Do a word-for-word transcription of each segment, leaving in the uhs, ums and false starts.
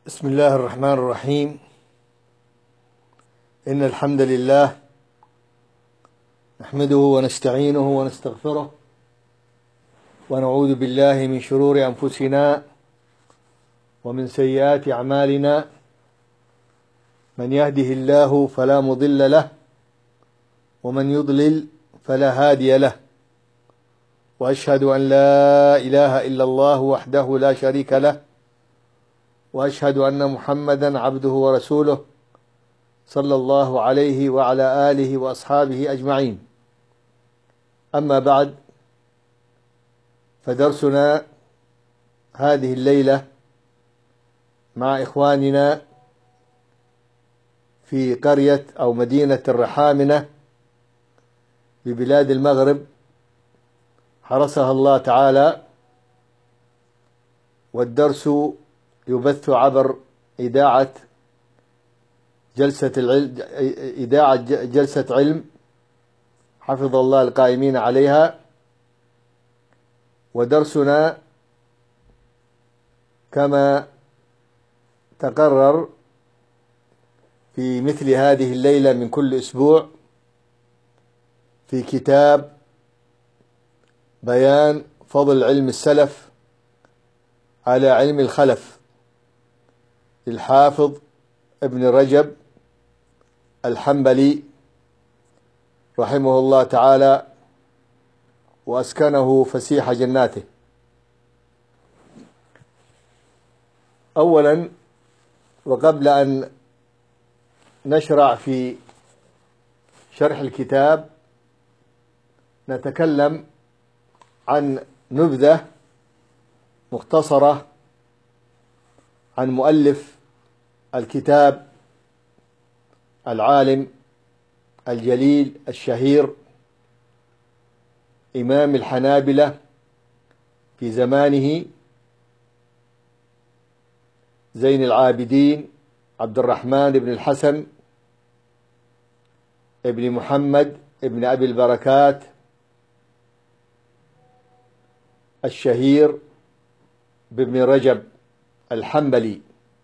بسم الله الرحمن الرحيم. إن الحمد لله نحمده ونستعينه ونستغفره ونعوذ بالله من شرور أنفسنا ومن سيئات أعمالنا. من يهده الله فلا مضل له ومن يضلل فلا هادي له، وأشهد أن لا إله إلا الله وحده لا شريك له، وأشهد أن محمدا عبده ورسوله صلى الله عليه وعلى آله وأصحابه أجمعين. أما بعد، فدرسنا هذه الليلة مع إخواننا في قرية أو مدينة الرحامنة ببلاد المغرب حرسها الله تعالى، والدرس يبث عبر إذاعة جلسة العلم إذاعة جلسة علم حفظ الله القائمين عليها. ودرسنا كما تقرر في مثل هذه الليلة من كل أسبوع في كتاب بيان فضل علم السلف على علم الخلف للحافظ ابن رجب الحنبلي رحمه الله تعالى وأسكنه فسيح جناته. أولا، وقبل أن نشرع في شرح الكتاب، نتكلم عن نبذة مختصرة عن مؤلف الكتاب العالم الجليل الشهير إمام الحنابلة في زمانه زين العابدين عبد الرحمن بن الحسن ابن محمد ابن أبي البركات الشهير بابن رجب الحنبلي،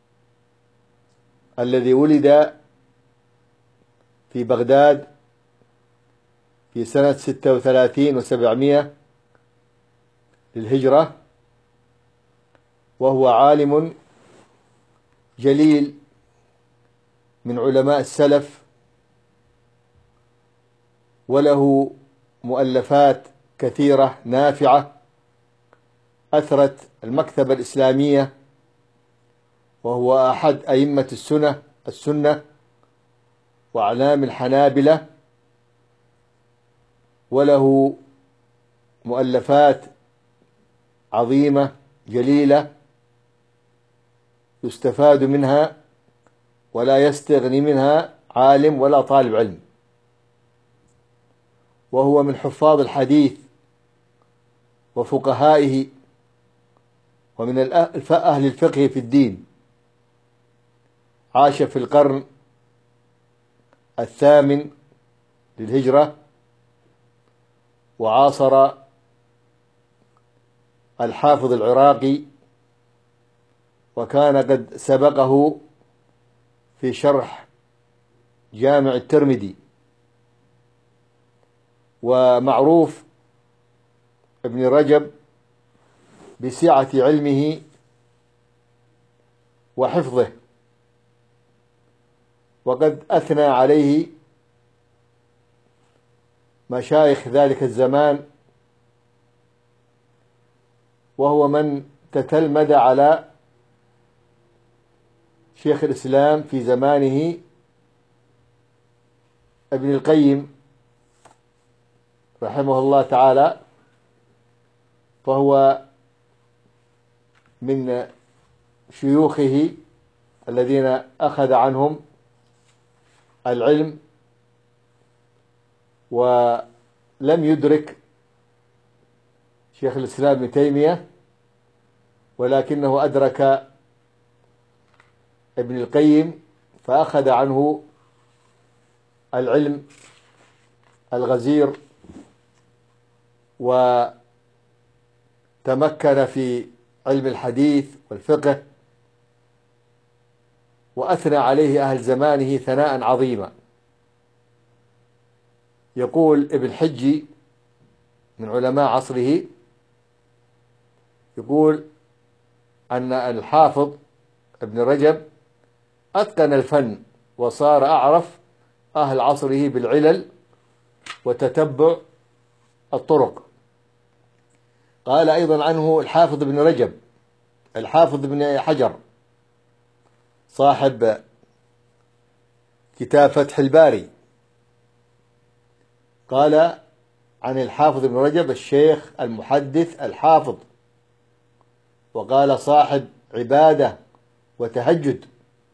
الذي ولد في بغداد في سنة ستة وثلاثين وسبعمائة للهجرة، وهو عالم جليل من علماء السلف، وله مؤلفات كثيرة نافعة أثرت المكتبة الإسلامية، وهو أحد أئمة السنة السنة وأعلام الحنابلة، وله مؤلفات عظيمة جليلة يستفاد منها ولا يستغني منها عالم ولا طالب علم، وهو من حفاظ الحديث وفقهائه ومن أهل الفقه في الدين. عاش في القرن الثامن للهجرة، وعاصر الحافظ العراقي، وكان قد سبقه في شرح جامع الترمذي. ومعروف ابن رجب بسعة علمه وحفظه، وقد أثنى عليه مشايخ ذلك الزمان، وهو من تتلمذ على شيخ الإسلام في زمانه ابن القيم رحمه الله تعالى، فهو من شيوخه الذين أخذ عنهم العلم، ولم يدرك شيخ الإسلام ابن تيمية، ولكنه أدرك ابن القيم فأخذ عنه العلم الغزير، وتمكن في علم الحديث والفقه وأثنى عليه أهل زمانه ثناء عظيما. يقول ابن حجي من علماء عصره، يقول أن الحافظ ابن رجب أتقن الفن وصار أعرف أهل عصره بالعلل وتتبع الطرق. قال أيضا عنه الحافظ ابن رجب الحافظ ابن حجر صاحب كتاب فتح الباري، قال عن الحافظ ابن رجب الشيخ المحدث الحافظ، وقال صاحب عبادة وتهجد.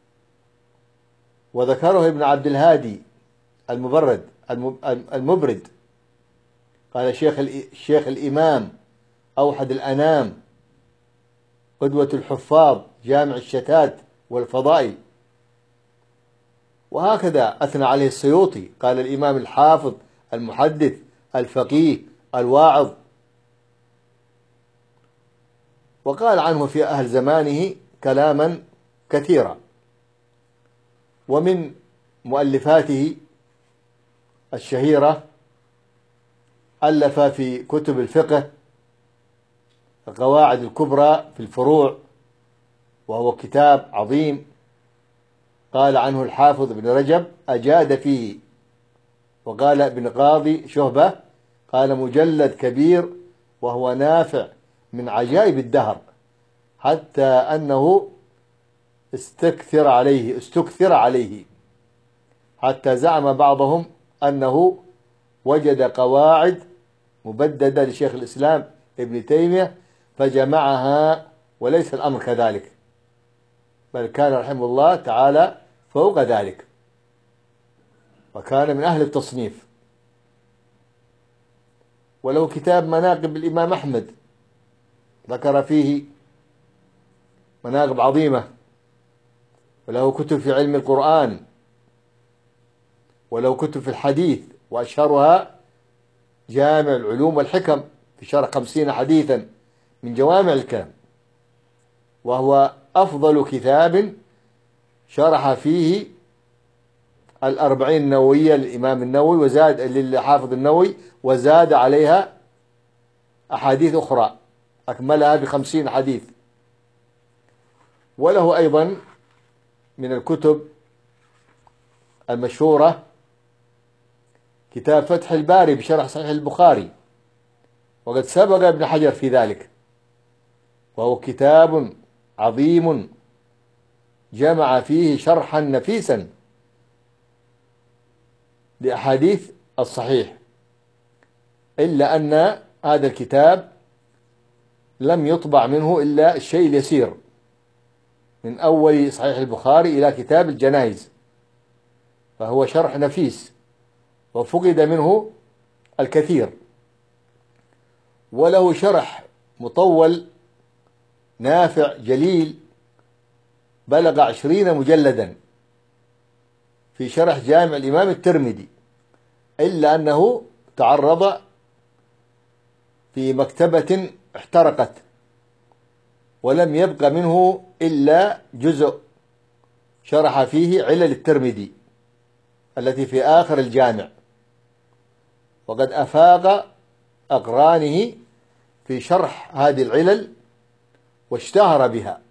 وذكره ابن عبد الهادي المبرد المبرد، قال الشيخ الشيخ الإمام أوحد الأنام، قدوة الحفاظ، جامع الشتات والفضائل. وهكذا أثنى عليه السيوطي، قال الإمام الحافظ المحدث الفقيه الواعظ. وقال عنه في أهل زمانه كلاما كثيرا. ومن مؤلفاته الشهيرة ألف في كتب الفقه القواعد الكبرى في الفروع، وهو كتاب عظيم. قال عنه الحافظ ابن رجب أجاد فيه. وقال ابن قاضي شهبة قال مجلد كبير وهو نافع من عجائب الدهر، حتى أنه استكثر عليه استكثر عليه حتى زعم بعضهم أنه وجد قواعد مبددة لشيخ الإسلام ابن تيمية فجمعها، وليس الأمر كذلك، بل كان رحمه الله تعالى فوق ذلك، وكان من أهل التصنيف. وله كتاب مناقب الإمام أحمد ذكر فيه مناقب عظيمة. وله كتب في علم القرآن، وله كتب في الحديث، وأشهرها جامع العلوم والحكم في شرح خمسين حديثا من جوامع الكلم، وهو أفضل كتاب شرح فيه الأربعين النووية للإمام النووي وزاد للحافظ النووي، وزاد عليها أحاديث أخرى أكملها بخمسين حديث. وله أيضا من الكتب المشهورة كتاب فتح الباري بشرح صحيح البخاري، وقد سبق ابن حجر في ذلك، وهو كتاب عظيم جمع فيه شرحا نفيسا لأحاديث الصحيح، إلا أن هذا الكتاب لم يطبع منه إلا الشيء اليسير من أول صحيح البخاري إلى كتاب الجنائز، فهو شرح نفيس وفقد منه الكثير. وله شرح مطول نافع جليل بلغ عشرين مجلدا في شرح جامع الإمام الترمذي، إلا أنه تعرض في مكتبة احترقت ولم يبق منه إلا جزء شرح فيه علل الترمذي التي في آخر الجامع، وقد أفاق أقرانه في شرح هذه العلل واشتهر بها.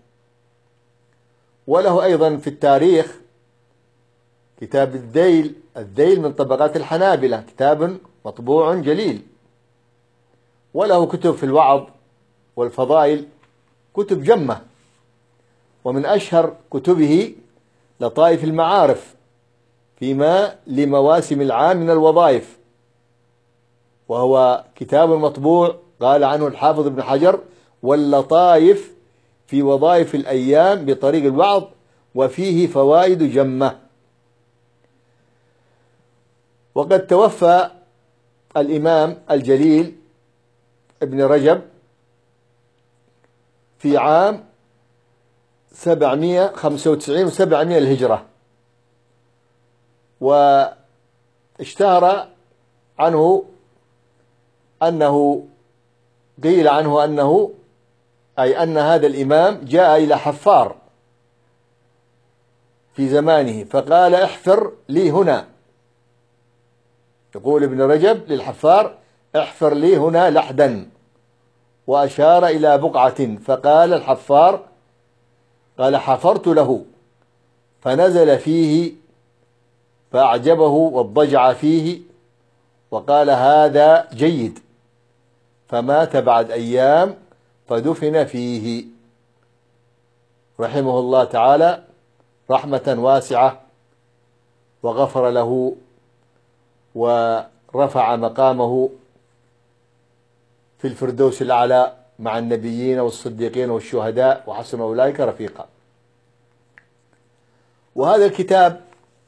وله أيضا في التاريخ كتاب الذيل الذيل من طبقات الحنابلة، كتاب مطبوع جليل. وله كتب في الوعظ والفضائل، كتب جمة. ومن أشهر كتبه لطائف المعارف فيما لمواسم العام من الوظائف، وهو كتاب مطبوع قال عنه الحافظ ابن حجر واللطائف في وظائف الأيام بطريق الوعظ، وفيه فوائد جمة. وقد توفى الإمام الجليل ابن رجب في عام سبعمائة وخمسة وتسعين وسبعمائة الهجرة، واشتهر عنه أنه قيل عنه أنه أي أن هذا الإمام جاء إلى حفار في زمانه فقال احفر لي هنا. يقول ابن رجب للحفار احفر لي هنا لحدا، وأشار إلى بقعة، فقال الحفار قال حفرت له فنزل فيه فأعجبه واضطجع فيه وقال هذا جيد، فمات بعد أيام فدفن فيه رحمه الله تعالى رحمة واسعة، وغفر له ورفع مقامه في الفردوس الأعلى مع النبيين والصديقين والشهداء وحسن أولئك رفيقا. وهذا الكتاب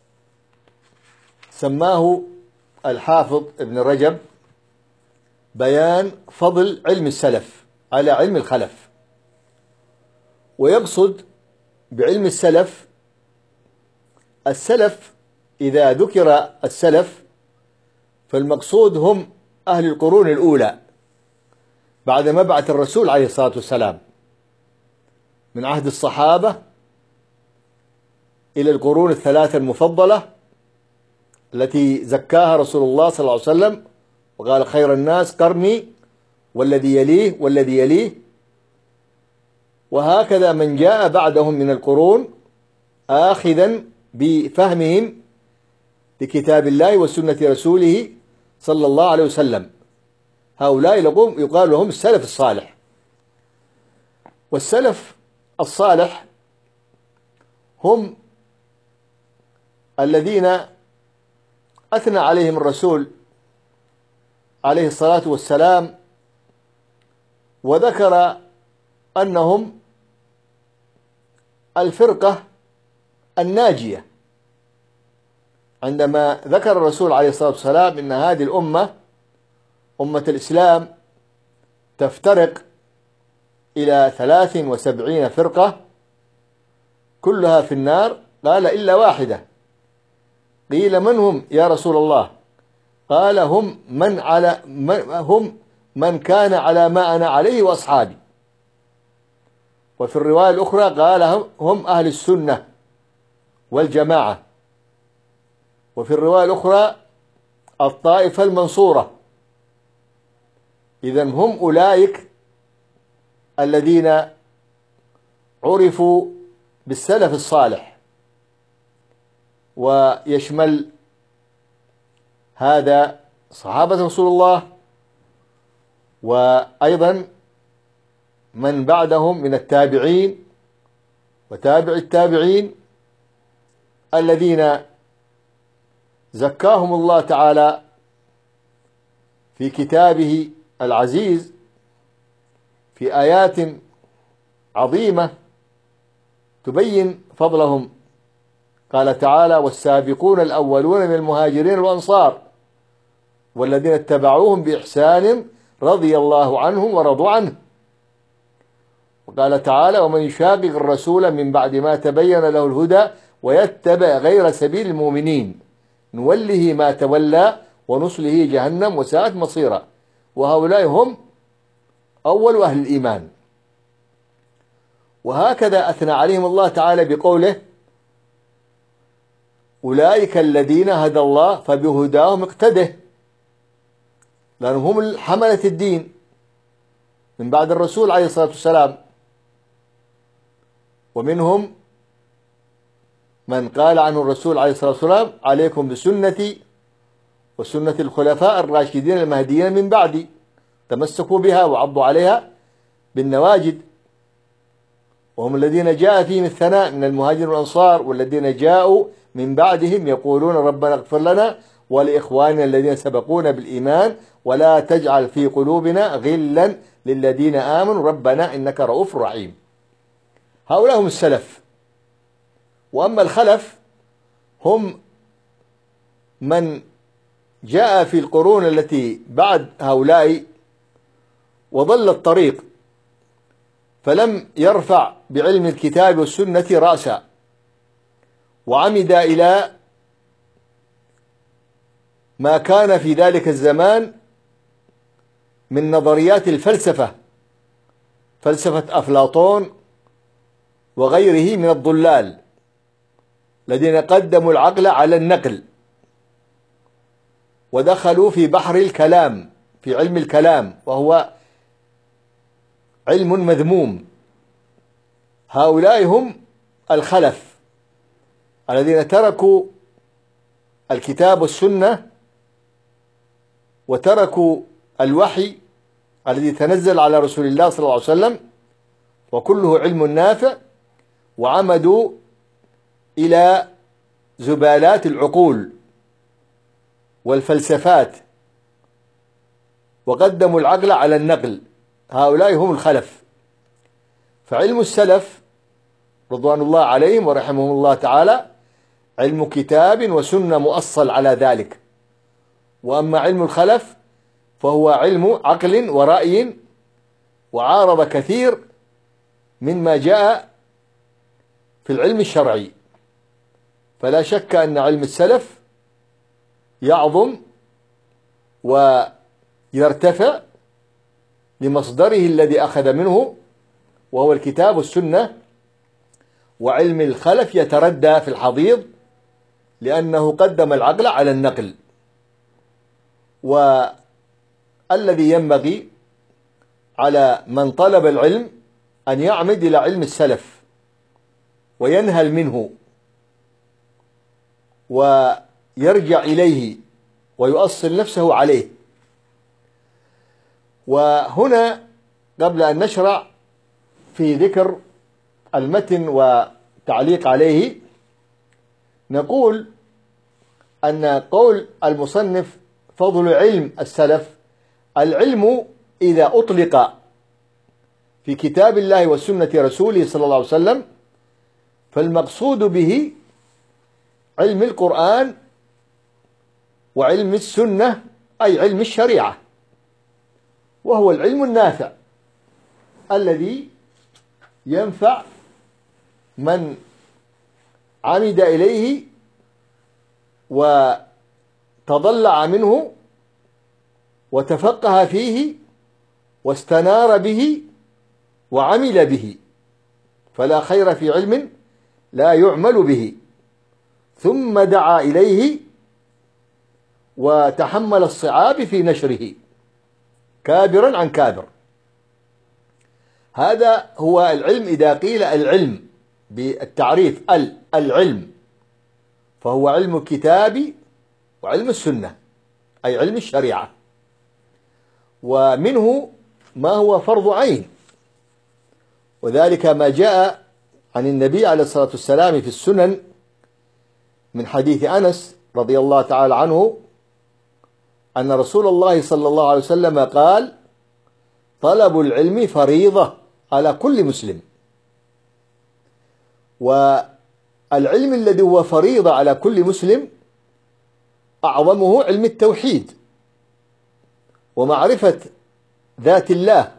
سماه الحافظ ابن رجب بيان فضل علم السلف على علم الخلف، ويقصد بعلم السلف السلف. إذا ذكر السلف فالمقصود هم أهل القرون الأولى بعد مبعث الرسول عليه الصلاة والسلام، من عهد الصحابة إلى القرون الثلاثة المفضلة التي زكاها رسول الله صلى الله عليه وسلم وقال خير الناس قرني والذي يليه والذي يليه، وهكذا من جاء بعدهم من القرون آخذا بفهمهم لكتاب الله وسنة رسوله صلى الله عليه وسلم. هؤلاء يقال لهم السلف الصالح. والسلف الصالح هم الذين أثنى عليهم الرسول عليه الصلاة والسلام وذكر أنهم الفرقة الناجية، عندما ذكر الرسول عليه الصلاة والسلام إن هذه الأمة أمة الإسلام تفترق إلى ثلاث وسبعين فرقة كلها في النار، قال إلا واحدة. قيل من هم يا رسول الله؟ قال هم من على هم من كان على ما أنا عليه وأصحابي. وفي الرواية الأخرى قال هم أهل السنة والجماعة. وفي الرواية الأخرى الطائفة المنصورة. إذن هم أولئك الذين عرفوا بالسلف الصالح، ويشمل هذا صحابة رسول الله وأيضا من بعدهم من التابعين وتابع التابعين الذين زكاهم الله تعالى في كتابه العزيز في آيات عظيمة تبين فضلهم. قال تعالى والسابقون الأولون من المهاجرين والأنصار والذين اتبعوهم بإحسان رضي الله عنهم ورضوا عنه. وقال تعالى ومن يشاقق الرسول من بعد ما تبين له الهدى ويتبع غير سبيل المؤمنين نوله ما تولى ونصله جهنم وساءت مصيرا. وهؤلاء هم أول أهل الإيمان. وهكذا أثنى عليهم الله تعالى بقوله أولئك الذين هدى الله فبهداهم اقتده، لأنهم هم حملة الدين من بعد الرسول عليه الصلاة والسلام. ومنهم من قال عنه الرسول عليه الصلاة والسلام عليكم بسنتي وسنة الخلفاء الراشدين المهديين من بعدي تمسكوا بها وعضوا عليها بالنواجد. وهم الذين جاء فيهم الثناء من المهاجرين والأنصار والذين جاءوا من بعدهم يقولون ربنا اغفر لنا ولإخواننا الذين سبقونا بالإيمان ولا تجعل في قلوبنا غلا للذين آمنوا ربنا إنك رؤوف رحيم. هؤلاء هم السلف. وأما الخلف هم من جاء في القرون التي بعد هؤلاء وضل الطريق فلم يرفع بعلم الكتاب والسنة رأسا، وعمد إلى ما كان في ذلك الزمان من نظريات الفلسفة، فلسفة أفلاطون وغيره من الضلال، الذين قدموا العقل على النقل ودخلوا في بحر الكلام، في علم الكلام، وهو علم مذموم. هؤلاء هم الخلف الذين تركوا الكتاب والسنة وتركوا الوحي الذي تنزل على رسول الله صلى الله عليه وسلم وكله علم نافع، وعمدوا إلى زبالات العقول والفلسفات وقدموا العقل على النقل. هؤلاء هم الخلف. فعلم السلف رضوان الله عليهم ورحمهم الله تعالى علم كتاب وسنة مؤصل على ذلك. وأما علم الخلف فهو علم عقل ورأي، وعارض كثير مما جاء في العلم الشرعي. فلا شك أن علم السلف يعظم ويرتفع لمصدره الذي أخذ منه وهو الكتاب والسنة، وعلم الخلف يتردى في الحضيض لأنه قدم العقل على النقل. والذي ينبغي على من طلب العلم أن يعمد إلى علم السلف وينهل منه ويرجع إليه ويؤصل نفسه عليه. وهنا قبل أن نشرع في ذكر المتن وتعليق عليه نقول أن قول المصنف فضل علم السلف، العلم إذا أطلق في كتاب الله وسنة رسوله صلى الله عليه وسلم فالمقصود به علم القرآن وعلم السنة، أي علم الشريعة، وهو العلم النافع الذي ينفع من عمد إليه وتضلع منه وتفقه فيه واستنار به وعمل به. فلا خير في علم لا يعمل به ثم دعا إليه وتحمل الصعاب في نشره كابرا عن كابر. هذا هو العلم. إذا قيل العلم بالتعريف العلم فهو علم الكتاب وعلم السنة، أي علم الشريعة، ومنه ما هو فرض عين، وذلك ما جاء عن النبي عليه الصلاة والسلام في السنن من حديث أنس رضي الله تعالى عنه أن رسول الله صلى الله عليه وسلم قال: طلب العلم فريضة على كل مسلم. والعلم الذي هو فريضة على كل مسلم أعظمه علم التوحيد ومعرفة ذات الله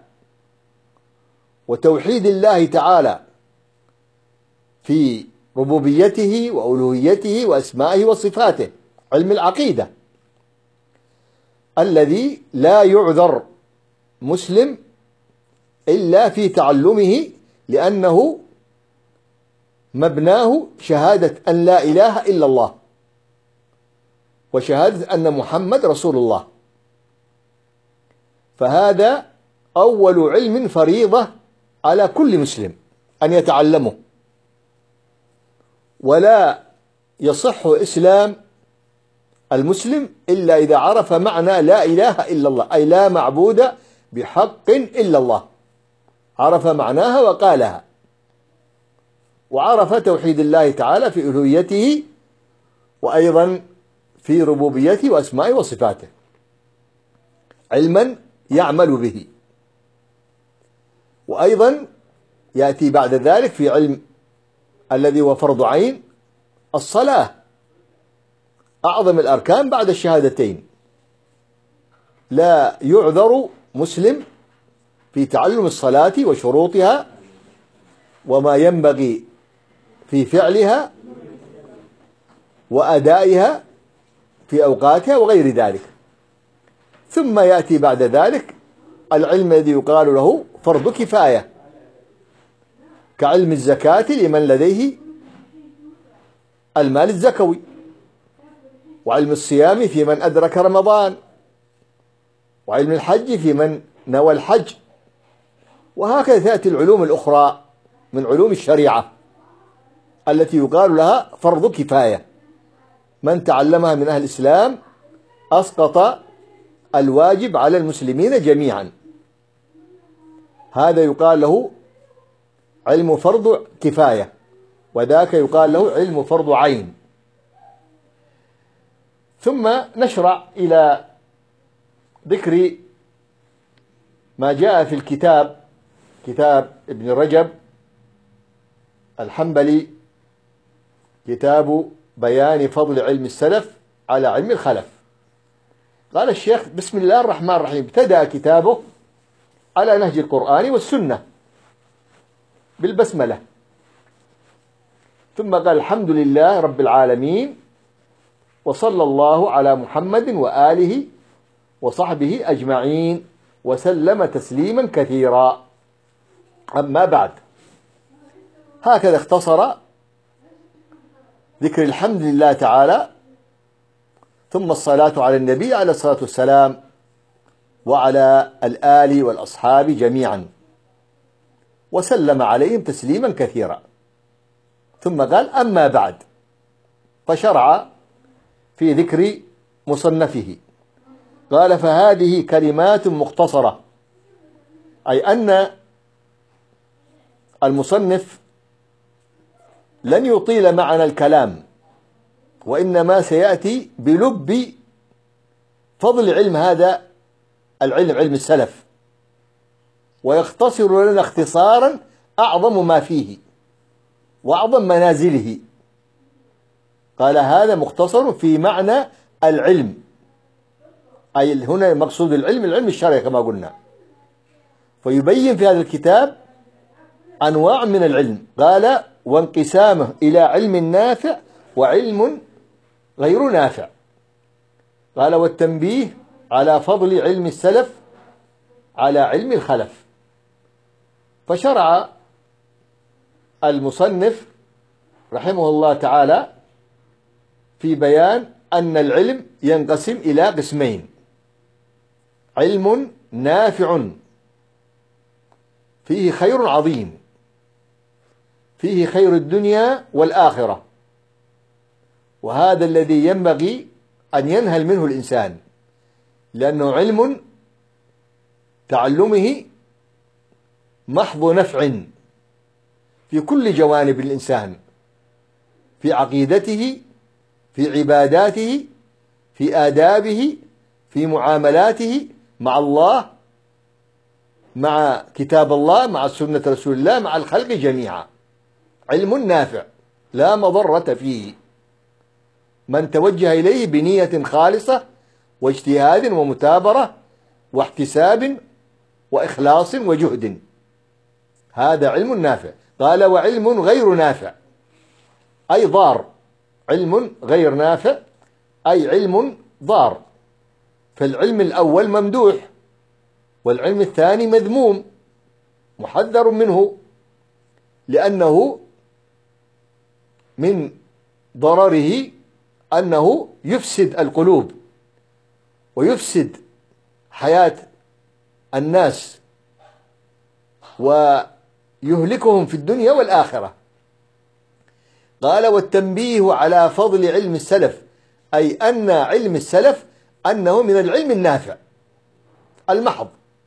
وتوحيد الله تعالى في ربوبيته وألوهيته وأسمائه وصفاته، علم العقيدة الذي لا يعذر مسلم إلا في تعلمه، لأنه مبناه شهادة أن لا إله إلا الله وشهادة أن محمد رسول الله. فهذا أول علم فريضة على كل مسلم أن يتعلمه، ولا يصح إسلام المسلم إلا إذا عرف معنى لا إله إلا الله، أي لا معبود بحق إلا الله، عرف معناها وقالها، وعرف توحيد الله تعالى في ألوهيته وأيضا في ربوبيته وأسمائه وصفاته علما يعمل به. وأيضا يأتي بعد ذلك في علم الذي هو فرض عين الصلاة، أعظم الأركان بعد الشهادتين. لا يعذر مسلم في تعلم الصلاة وشروطها وما ينبغي في فعلها وأدائها في أوقاتها وغير ذلك. ثم يأتي بعد ذلك العلم الذي يقال له فرض كفاية كعلم الزكاة لمن لديه المال الزكوي، وعلم الصيام في من أدرك رمضان، وعلم الحج في من نوى الحج. وهكذا تأتي العلوم الأخرى من علوم الشريعة التي يقال لها فرض كفاية، من تعلمها من أهل الإسلام أسقط الواجب على المسلمين جميعا، هذا يقال له علم فرض كفاية، وذاك يقال له علم فرض عين. ثم نشرع إلى ذكر ما جاء في الكتاب، كتاب ابن رجب الحنبلي، كتاب بيان فضل علم السلف على علم الخلف. قال الشيخ بسم الله الرحمن الرحيم، ابتدأ كتابه على نهج القرآن والسنة بالبسملة، ثم قال الحمد لله رب العالمين، وصلى الله على محمد وآله وصحبه أجمعين وسلم تسليما كثيرا. أما بعد، هكذا اختصر ذكر الحمد لله تعالى، ثم الصلاة على النبي عليه الصلاة والسلام وعلى الآل والأصحاب جميعا، وسلم عليهم تسليما كثيرا. ثم قال أما بعد، فشرع في ذكر مصنفه. قال فهذه كلمات مختصرة، أي أن المصنف لن يطيل معنا الكلام، وإنما سيأتي بلب فضل علم هذا العلم، علم السلف، ويختصر لنا اختصارا أعظم ما فيه وأعظم منازله. قال هذا مختصر في معنى العلم، أي هنا مقصود العلم العلم الشرعي كما قلنا، فيبين في هذا الكتاب أنواع من العلم. قال وانقسامه إلى علم نافع وعلم غير نافع. قال والتنبيه على فضل علم السلف على علم الخلف. فشرع المصنف رحمه الله تعالى في بيان أن العلم ينقسم إلى قسمين: علم نافع فيه خير عظيم، فيه خير الدنيا والآخرة، وهذا الذي ينبغي أن ينهل منه الإنسان، لأنه علم تعلمه محض نفع في كل جوانب الإنسان، في عقيدته، في عباداته، في آدابه، في معاملاته مع الله، مع كتاب الله، مع سنة رسول الله، مع الخلق جميعا. علم نافع لا مضرة فيه، من توجه إليه بنية خالصة واجتهاد ومتابرة واحتساب وإخلاص وجهد، هذا علم نافع. قال وعلم غير نافع أي ضار، علم غير نافع أي علم ضار. فالعلم الأول ممدوح، والعلم الثاني مذموم محذر منه، لأنه من ضرره أنه يفسد القلوب ويفسد حياة الناس ويهلكهم في الدنيا والآخرة. قال والتنبيه على فضل علم السلف، أي أن علم السلف أنه من العلم النافع المحض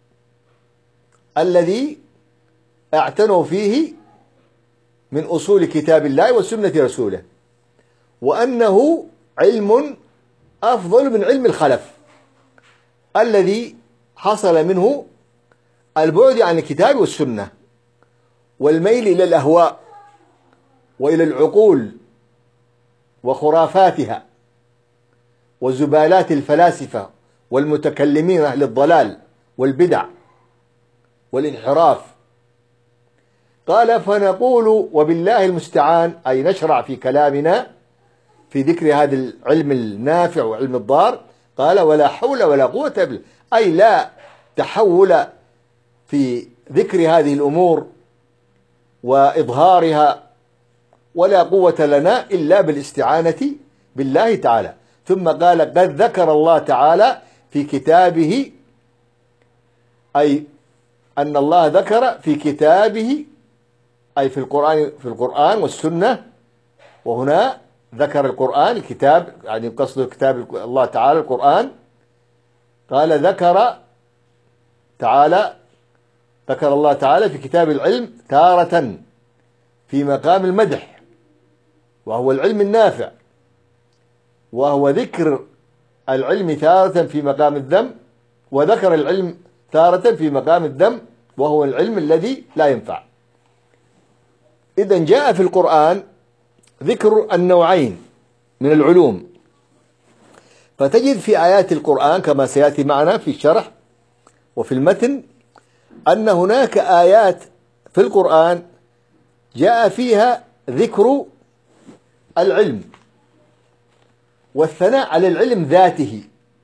الذي اعتنوا فيه من أصول كتاب الله وسنة رسوله، وأنه علم أفضل من علم الخلف الذي حصل منه البعد عن الكتاب والسنة والميل إلى الأهواء وإلى العقول وخرافاتها وزبالات الفلاسفة والمتكلمين أهل الضلال والبدع والانحراف. قال فنقول وبالله المستعان، أي نشرع في كلامنا في ذكر هذا العلم النافع وعلم الضار. قال ولا حول ولا قوة إلا بالله، أي لا تحول في ذكر هذه الأمور وإظهارها ولا قوة لنا إلا بالاستعانة بالله تعالى. ثم قال قد ذكر الله تعالى في كتابه، أي أن الله ذكر في كتابه أي في القرآن في القرآن والسنة، وهنا ذكر القرآن الكتاب، يعني قصد كتاب الله تعالى القرآن. قال ذكر تعالى ذكر الله تعالى في كتاب العلم تارة في مقام المدح، وهو العلم النافع، وهو ذكر العلم تارة في مقام الذم، وذكر العلم تارة في مقام الذم وهو العلم الذي لا ينفع. إذن جاء في القرآن ذكر النوعين من العلوم، فتجد في آيات القرآن كما سيأتي معنا في الشرح وفي المتن أن هناك آيات في القرآن جاء فيها ذكر العلم والثناء على العلم ذاته،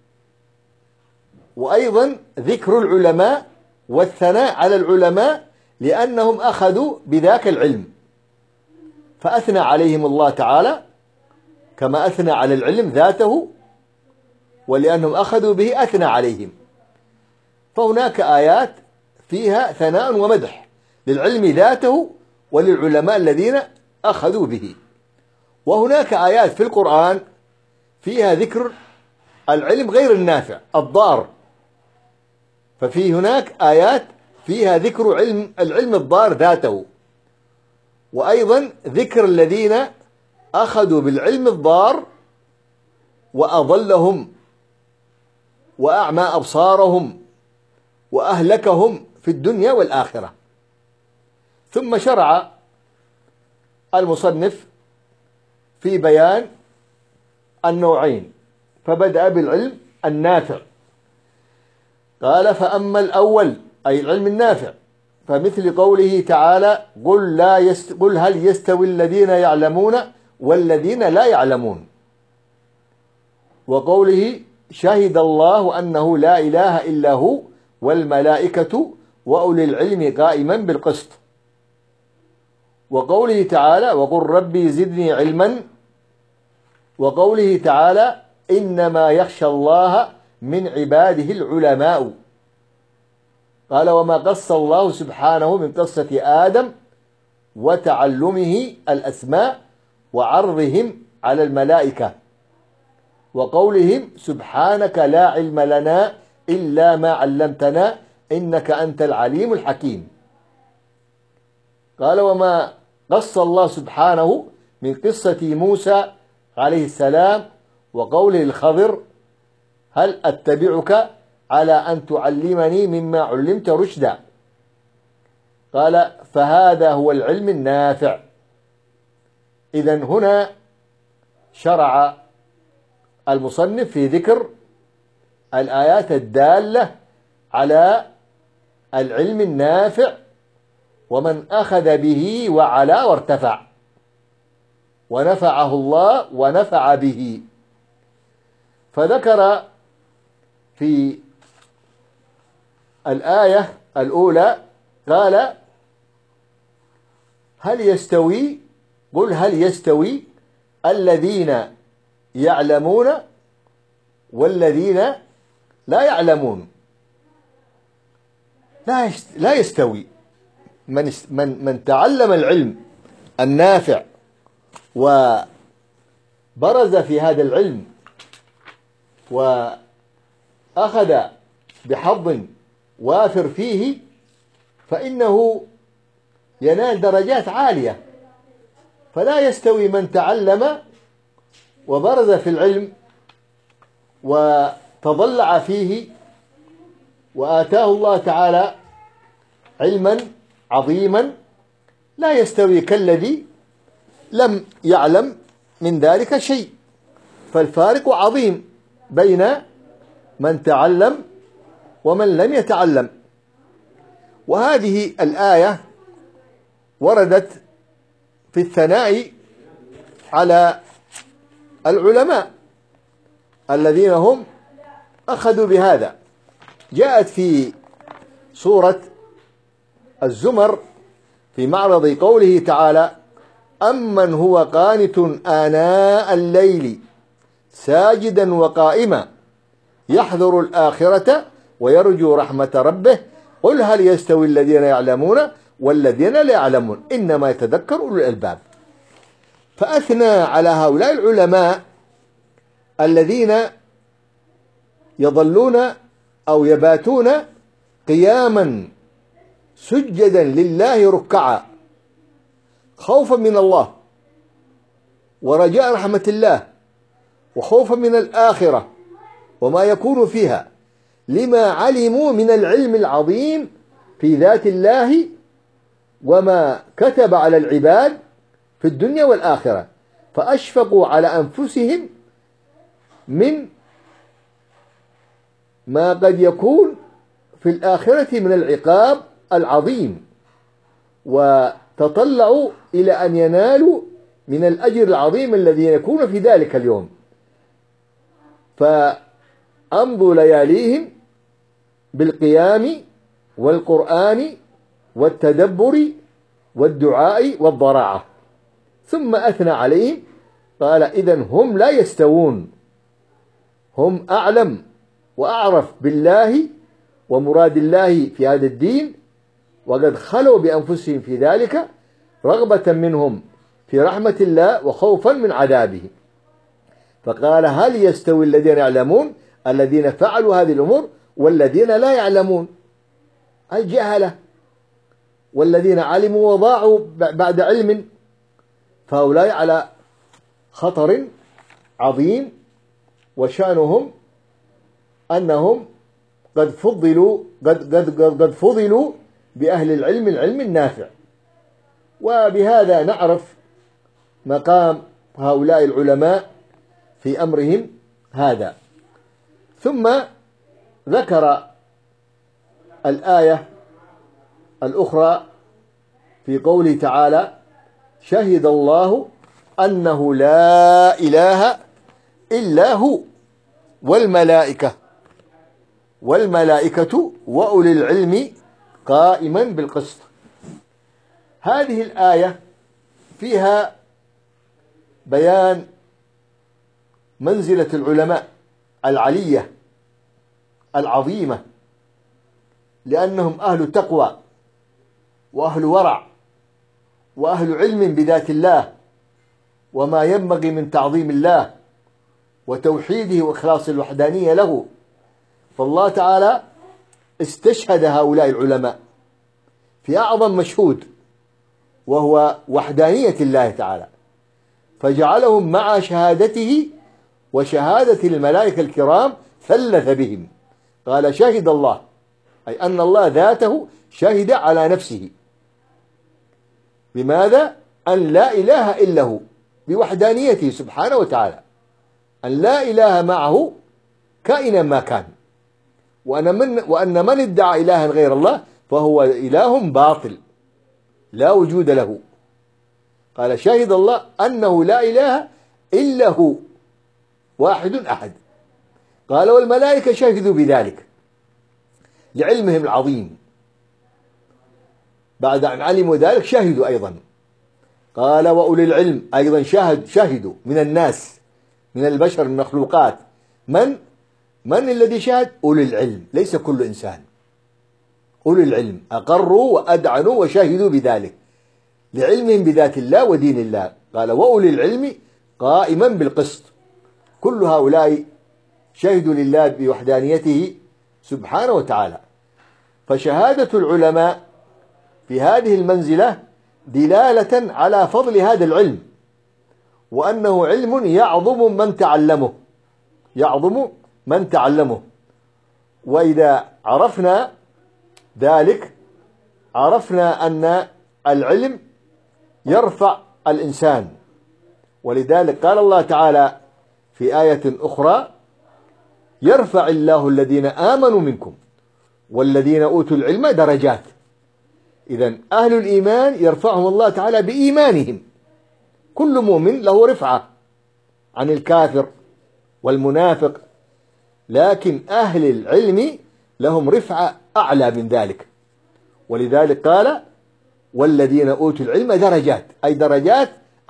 وأيضا ذكر العلماء والثناء على العلماء لأنهم أخذوا بذاك العلم، فأثنى عليهم الله تعالى كما أثنى على العلم ذاته، ولأنهم أخذوا به أثنى عليهم. فهناك آيات فيها ثناء ومدح للعلم ذاته وللعلماء الذين أخذوا به، وهناك آيات في القرآن فيها ذكر العلم غير النافع الضار، ففي هناك آيات فيها ذكر علم العلم الضار ذاته، وأيضا ذكر الذين أخذوا بالعلم الضار وأضلهم وأعمى أبصارهم وأهلكهم في الدنيا والآخرة. ثم شرع المصنف في بيان النوعين، فبدأ بالعلم النافع. قال فأما الأول أي العلم النافع فمثل قوله تعالى قل, لا يست قل هل يستوي الذين يعلمون والذين لا يعلمون، وقوله شهد الله أنه لا إله إلا هو والملائكة وأولي العلم قائما بالقسط، وقوله تعالى وقل ربي زدني علما، وقوله تعالى إنما يخشى الله من عباده العلماء. قال وما قص الله سبحانه من قصة آدم وتعلمه الأسماء وعرضهم على الملائكة، وقولهم سبحانك لا علم لنا إلا ما علمتنا إنك أنت العليم الحكيم. قال وما قص الله سبحانه من قصة موسى عليه السلام وقوله الخضر هل أتبعك على أن تعلمني مما علمت رشدا. قال فهذا هو العلم النافع. إذن هنا شرع المصنف في ذكر الآيات الدالة على العلم النافع ومن أخذ به وعلى وارتفع ونفعه الله ونفع به. فذكر في الآية الأولى قال هل يستوي قل هل يستوي الذين يعلمون والذين لا يعلمون. لا لا يستوي من من من تعلم العلم النافع وبرز في هذا العلم وأخذ بحظ وافر فيه، فإنه ينال درجات عالية. فلا يستوي من تعلم وبرز في العلم وتضلع فيه وآتاه الله تعالى علما عظيما، لا يستوي كالذي لم يعلم من ذلك شيء. فالفارق عظيم بين من تعلم ومن لم يتعلم. وهذه الآية وردت في الثناء على العلماء الذين هم أخذوا بهذا. جاءت في سورة الزمر في معرض قوله تعالى أمن هو قانت آناء الليل ساجدا وقائما يحذر الآخرة ويرجو رحمة ربه قل هل يستوي الذين يعلمون والذين لا يعلمون إنما يتذكر أولو الألباب. فأثنى على هؤلاء العلماء الذين يظلون أو يباتون قياما سجدا لله ركعا خوفا من الله ورجاء رحمة الله وخوفا من الآخرة وما يكون فيها، لما علموا من العلم العظيم في ذات الله وما كتب على العباد في الدنيا والآخرة، فأشفقوا على أنفسهم من ما قد يكون في الآخرة من العقاب العظيم، وتطلعوا إلى أن ينالوا من الأجر العظيم الذي يكون في ذلك اليوم. فأمضوا لياليهم بالقيام والقرآن والتدبر والدعاء والضراعة. ثم أثنى عليهم قال إذن هم لا يستوون، هم أعلم وأعرف بالله ومراد الله في هذا الدين، وقد خلوا بأنفسهم في ذلك رغبة منهم في رحمة الله وخوفا من عذابه. فقال هل يستوي الذين يعلمون الذين فعلوا هذه الأمور والذين لا يعلمون، الجهلة والذين علموا وضاعوا بعد علم، فهؤلاء على خطر عظيم، وشأنهم أنهم قد فضلوا قد قد قد فضلوا بأهل العلم العلم النافع. وبهذا نعرف مقام هؤلاء العلماء في أمرهم هذا. ثم ذكر الآية الأخرى في قوله تعالى شهد الله أنه لا إله إلا هو والملائكة والملائكة وأولي العلم قائما بالقسط. هذه الآية فيها بيان منزلة العلماء العلية العظيمة، لأنهم أهل تقوى وأهل ورع وأهل علم بذات الله وما ينبغي من تعظيم الله وتوحيده وإخلاص الوحدانية له. فالله تعالى استشهد هؤلاء العلماء في أعظم مشهود وهو وحدانية الله تعالى، فجعلهم مع شهادته وشهادة الملائكة الكرام ثلث بهم. قال شهد الله، أي أن الله ذاته شهد على نفسه بماذا؟ أن لا إله إلا هو، بوحدانيته سبحانه وتعالى، أن لا إله معه كائنا ما كان، وأن من, وأن من ادعى إلها غير الله فهو إله باطل لا وجود له. قال شهد الله أنه لا إله إلا هو واحد أحد. قال والملائكة شهدوا بذلك لعلمهم العظيم، بعد أن علموا ذلك شهدوا أيضا. قال وأولي العلم أيضا شهد شهدوا من الناس من البشر المخلوقات. من من الذي شهد؟ أولي العلم، ليس كل إنسان. أولي العلم أقروا وأدعنوا وشهدوا بذلك لعلمهم بذات الله ودين الله. قال وأولي العلم قائما بالقسط، كل هؤلاء شهدوا لله بوحدانيته سبحانه وتعالى. فشهادة العلماء في هذه المنزلة دلالة على فضل هذا العلم، وأنه علم يعظم من تعلمه يعظم من تعلمه. وإذا عرفنا ذلك عرفنا أن العلم يرفع الإنسان، ولذلك قال الله تعالى في آية أخرى يرفع الله الذين آمنوا منكم والذين أوتوا العلم درجات. إذن أهل الإيمان يرفعهم الله تعالى بإيمانهم، كل مؤمن له رفعة عن الكافر والمنافق، لكن أهل العلم لهم رفعة أعلى من ذلك. ولذلك قال والذين أوتوا العلم درجات، أي درجات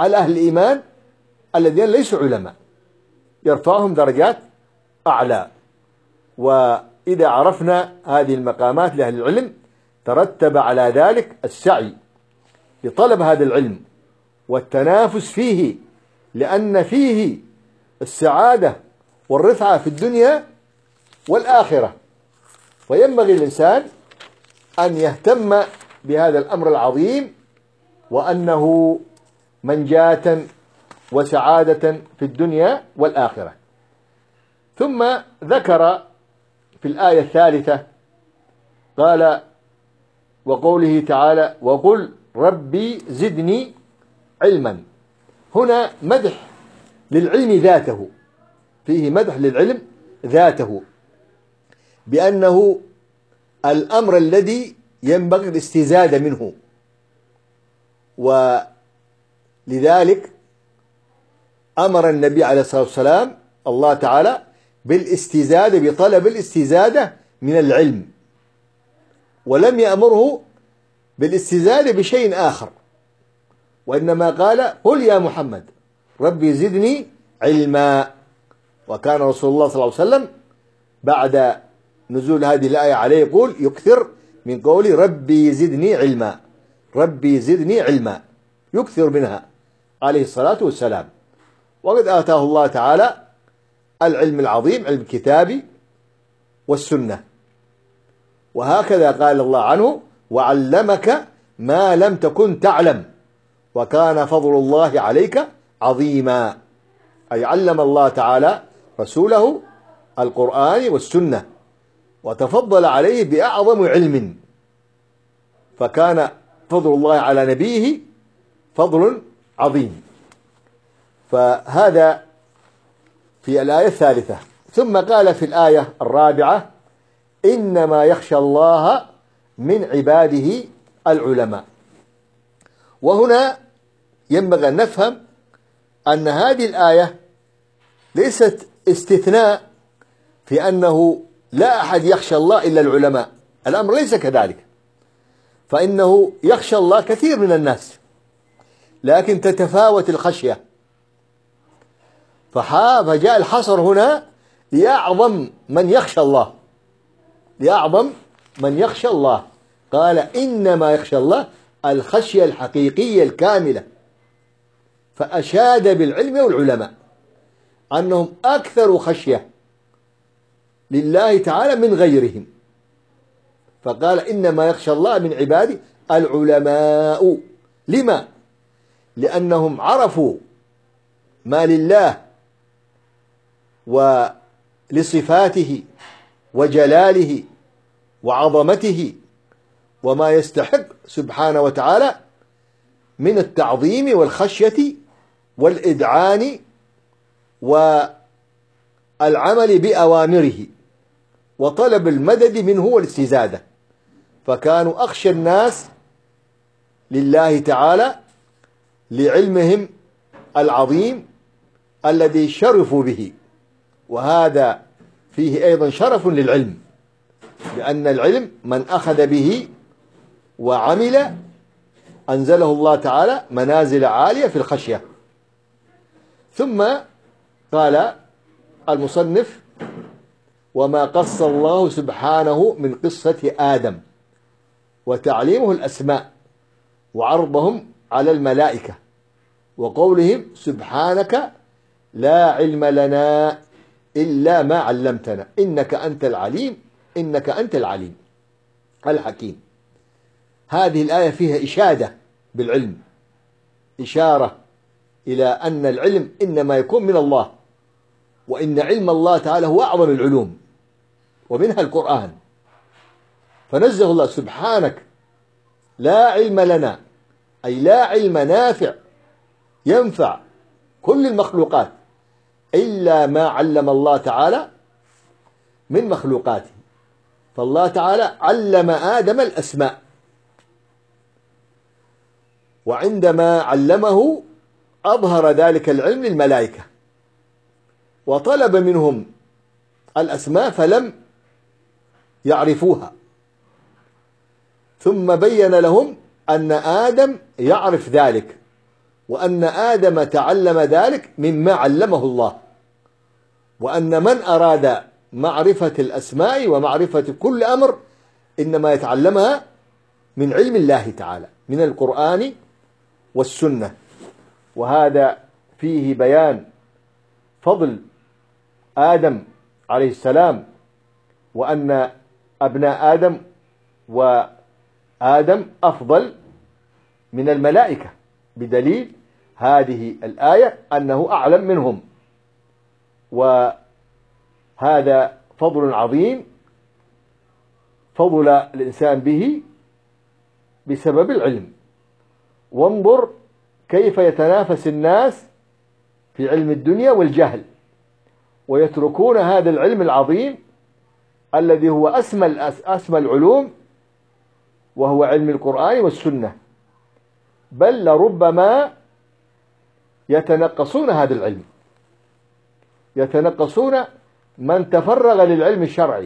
على أهل الإيمان الذين ليسوا علماء، يرفعهم درجات أعلى. وإذا عرفنا هذه المقامات لأهل العلم ترتب على ذلك السعي لطلب هذا العلم والتنافس فيه، لأن فيه السعادة والرفعة في الدنيا والآخرة. وينبغي الإنسان أن يهتم بهذا الأمر العظيم، وأنه منجاة وسعادة في الدنيا والآخرة. ثم ذكر في الآية الثالثة قال: وقوله تعالى: وقل ربي زدني علما. هنا مدح للعلم ذاته، فيه مدح للعلم ذاته بأنه الأمر الذي ينبغي الاستزادة منه، ولذلك أمر النبي عليه الصلاة والسلام الله تعالى بالاستزادة، بطلب الاستزادة من العلم، ولم يأمره بالاستزادة بشيء آخر، وإنما قال: قل يا محمد ربي زدني علما. وكان رسول الله صلى الله عليه وسلم بعد نزول هذه الآية عليه يقول يكثر من قول ربي زدني علما، ربي زدني علما، يكثر منها عليه الصلاة والسلام. وقد آتاه الله تعالى العلم العظيم، علم الكتاب والسنة. وهكذا قال الله عنه: وعلمك ما لم تكن تعلم وكان فضل الله عليك عظيما. أي علم الله تعالى رسوله القرآن والسنة، وتفضل عليه بأعظم علم، فكان فضل الله على نبيه فضل عظيم. فهذا في الآية الثالثة. ثم قال في الآية الرابعة: إنما يخشى الله من عباده العلماء. وهنا ينبغي أن نفهم أن هذه الآية ليست استثناء في أنه لا أحد يخشى الله إلا العلماء، الأمر ليس كذلك، فإنه يخشى الله كثير من الناس، لكن تتفاوت الخشية. فجاء الحصر هنا لأعظم من يخشى الله، لأعظم من يخشى الله، قال: إنما يخشى الله الخشية الحقيقية الكاملة. فأشاد بالعلم والعلماء أنهم أكثر خشية لله تعالى من غيرهم، فقال: إنما يخشى الله من عباده العلماء. لما؟ لأنهم عرفوا ما لله ولصفاته وجلاله وعظمته وما يستحق سبحانه وتعالى من التعظيم والخشية والإذعان والعمل بأوامره وطلب المدد منه والاستزادة. فكانوا أخشى الناس لله تعالى لعلمهم العظيم الذي شرفوا به. وهذا فيه أيضا شرف للعلم، لأن العلم من أخذ به وعمل أنزله الله تعالى منازل عالية في الخشية. ثم قال المصنف: وما قص الله سبحانه من قصة آدم وتعليمه الأسماء وعرضهم على الملائكة وقولهم سبحانك لا علم لنا إلا ما علمتنا إنك أنت العليم إنك أنت العليم الحكيم. هذه الآية فيها إشادة بالعلم، إشارة إلى أن العلم إنما يكون من الله، وإن علم الله تعالى هو أعظم العلوم، ومنها القرآن. فنزه الله سبحانك لا علم لنا، أي لا علم نافع ينفع كل المخلوقات إلا ما علم الله تعالى من مخلوقاته. فالله تعالى علم آدم الأسماء، وعندما علمه أظهر ذلك العلم للملائكة وطلب منهم الأسماء فلم يعرفوها، ثم بين لهم أن آدم يعرف ذلك وأن آدم تعلم ذلك مما علمه الله، وأن من أراد معرفة الأسماء ومعرفة كل أمر إنما يتعلمها من علم الله تعالى من القرآن والسنة. وهذا فيه بيان فضل آدم عليه السلام، وأن أبناء آدم وآدم أفضل من الملائكة، بدليل هذه الآية أنه أعلم منهم، وهذا فضل عظيم فضل الإنسان به بسبب العلم. وانظر كيف يتنافس الناس في علم الدنيا والجهل، ويتركون هذا العلم العظيم الذي هو أسمى أسمى العلوم، وهو علم القرآن والسنة، بل لربما يتنقصون هذا العلم، يتنقصون من تفرغ للعلم الشرعي،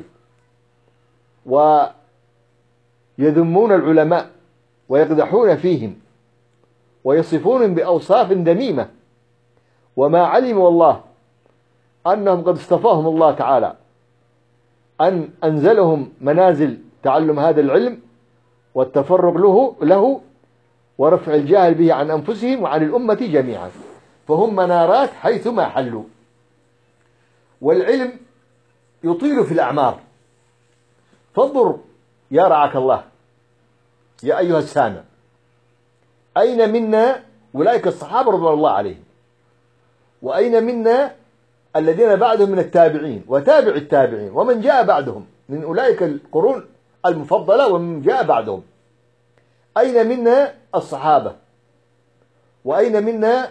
ويذمون العلماء ويقدحون فيهم ويصفونهم بأوصاف ذميمة، وما علموا الله أنهم قد اصطفاهم الله تعالى، أن أنزلهم منازل تعلم هذا العلم والتفرغ له له ورفع الجاهل به عن أنفسهم وعن الأمة جميعا، فهم منارات حيثما حلوا. والعلم يطيل في الأعمار. فانظر يا رعاك الله يا أيها السامع، أين منا أولئك الصحابة رضوان الله عليهم، وأين منا الذين بعدهم من التابعين وتابع التابعين ومن جاء بعدهم من أولئك القرون المفضلة ومن جاء بعدهم؟ أين منا الصحابة؟ وأين منا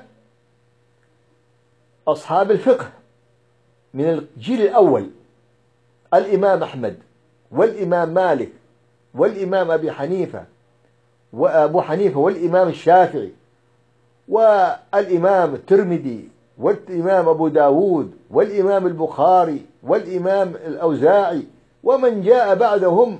أصحاب الفقه من الجيل الأول؟ الإمام أحمد والإمام مالك والإمام أبي حنيفة وأبو حنيفة والإمام الشافعي والإمام الترمذي والإمام أبو داود والإمام البخاري والإمام الأوزاعي ومن جاء بعدهم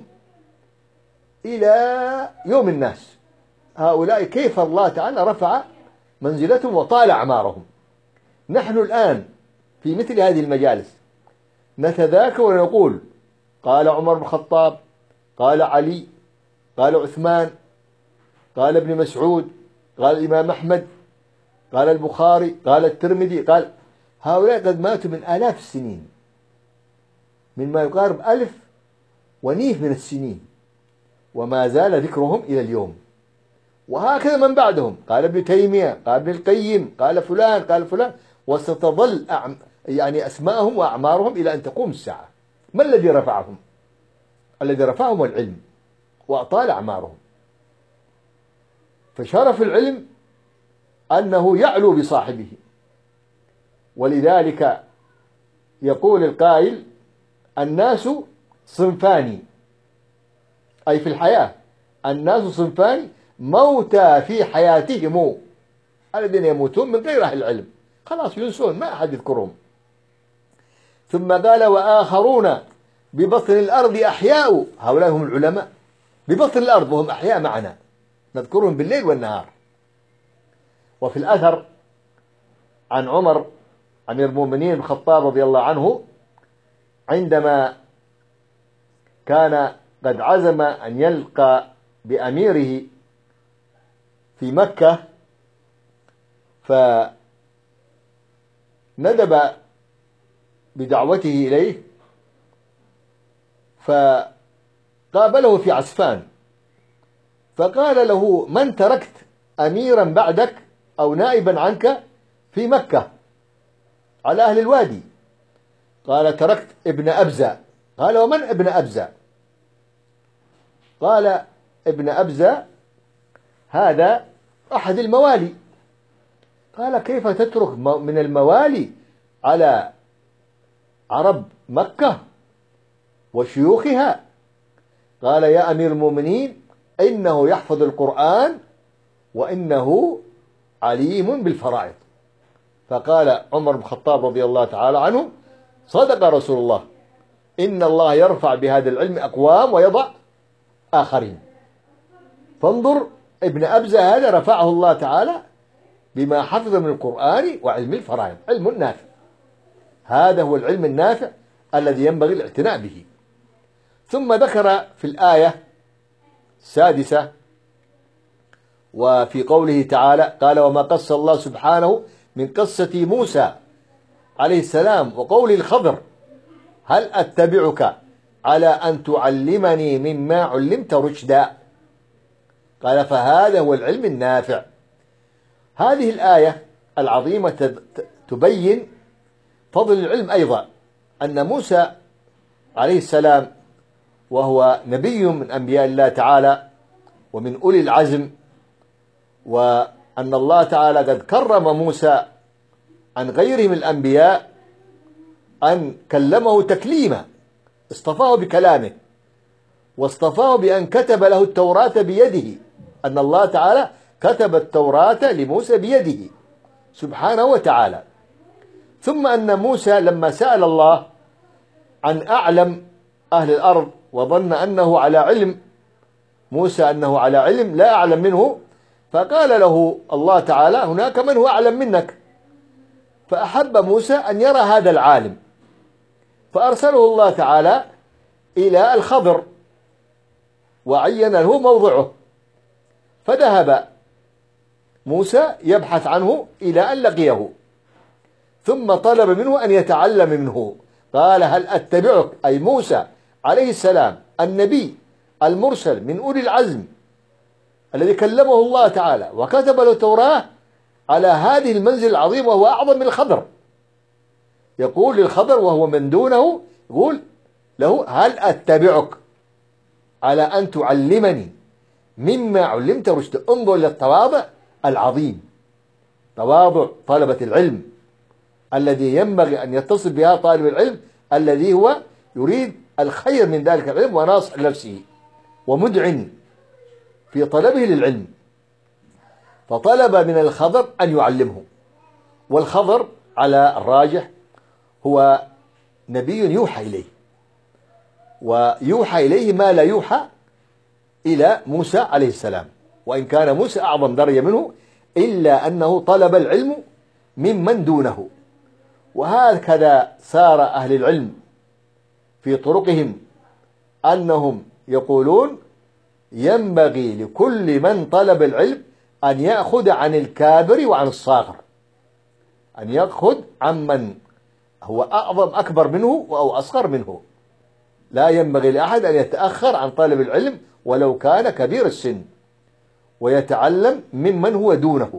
إلى يوم الناس. هؤلاء كيف الله تعالى رفع منزلتهم وطال أعمارهم. نحن الآن في مثل هذه المجالس نتذاكر ونقول قال عمر بن الخطاب، قال علي، قال عثمان، قال ابن مسعود، قال الإمام أحمد، قال البخاري، قال الترمذي، قال هؤلاء قد ماتوا من آلاف السنين، من ما يقارب ألف ونيف من السنين، وما زال ذكرهم إلى اليوم. وهكذا من بعدهم، قال ابن تيمية، قال ابن القيم، قال فلان، قال فلان، وستظل أعم يعني أسماءهم وأعمارهم إلى أن تقوم الساعة. ما الذي رفعهم؟ الذي رفعهم العلم وأطال أعمارهم. فشرف العلم أنه يعلو بصاحبه، ولذلك يقول القائل الناس صنفان، أي في الحياة الناس صنفان موتى في حياتهم، الذين يموتون من غير أهل العلم، خلاص ينسون ما أحد يذكرهم. ثم قال وآخرون ببطن الأرض أحياء، هؤلاء هم العلماء ببطن الأرض وهم أحياء معنا، نذكرهم بالليل والنهار. وفي الأثر عن عمر أمير المؤمنين الخطاب رضي الله عنه عندما كان قد عزم أن يلقى بأميره في مكة، فندب بدعوته إليه، فقابله في عسفان، فقال له من تركت أميرا بعدك أو نائبا عنك في مكة على أهل الوادي؟ قال تركت ابن أبزة. قال ومن ابن أبزة؟ قال ابن أبزة هذا أحد الموالي. قال كيف تترك من الموالي على عرب مكة وشيوخها؟ قال يا أمير المؤمنين إنه يحفظ القرآن وإنه عليم بالفرائض. فقال عمر بن الخطاب رضي الله تعالى عنه صدق رسول الله، إن الله يرفع بهذا العلم أقوام ويضع آخرين. فانظر ابن أبزة هذا رفعه الله تعالى بما حفظ من القرآن وعلم الفرائض، علم نافع. هذا هو العلم النافع الذي ينبغي الاعتناء به. ثم ذكر في الآية السادسة وفي قوله تعالى قال وما قص الله سبحانه من قصة موسى عليه السلام وقول الخضر هل أتبعك على أن تعلمني مما علمت رشدا، قال فهذا هو العلم النافع. هذه الآية العظيمة تبين فضل العلم أيضا، أن موسى عليه السلام وهو نبي من أنبياء الله تعالى ومن أولي العزم، وأن الله تعالى قد كرم موسى عن غيره من الأنبياء أن كلمه تكليما، اصطفاه بكلامه واصطفاه بأن كتب له التوراة بيده، أن الله تعالى كتب التوراة لموسى بيده سبحانه وتعالى. ثم أن موسى لما سأل الله عن أعلم أهل الأرض وظن أنه على علم، موسى أنه على علم لا أعلم منه، فقال له الله تعالى هناك من هو أعلم منك، فأحب موسى أن يرى هذا العالم، فأرسله الله تعالى إلى الخضر وعين له موضعه، فذهب موسى يبحث عنه إلى أن لقيه، ثم طلب منه أن يتعلم منه. قال هل أتبعك، أي موسى عليه السلام النبي المرسل من أولي العزم الذي كلمه الله تعالى وكتب له التوراة على هذه المنزل العظيمة وهو أعظم من الخضر، يقول للخضر وهو من دونه، يقول له هل أتبعك على أن تعلمني مما علمت رشدا. انظر للتواضع العظيم، تواضع طلبة العلم الذي ينبغي أن يتصل بها طالب العلم الذي هو يريد الخير من ذلك العلم وناصح نفسه ومدعن في طلبه للعلم، فطلب من الخضر أن يعلمه. والخضر على الراجح هو نبي يوحى إليه، ويوحى إليه ما لا يوحى إلى موسى عليه السلام، وإن كان موسى أعظم درجة منه إلا أنه طلب العلم ممن دونه. وهكذا سار أهل العلم في طرقهم أنهم يقولون ينبغي لكل من طلب العلم أن يأخذ عن الكابر وعن الصاغر، أن يأخذ عن من هو أعظم أكبر منه أو أصغر منه، لا ينبغي لأحد أن يتأخر عن طالب العلم ولو كان كبير السن، ويتعلم ممن هو دونه.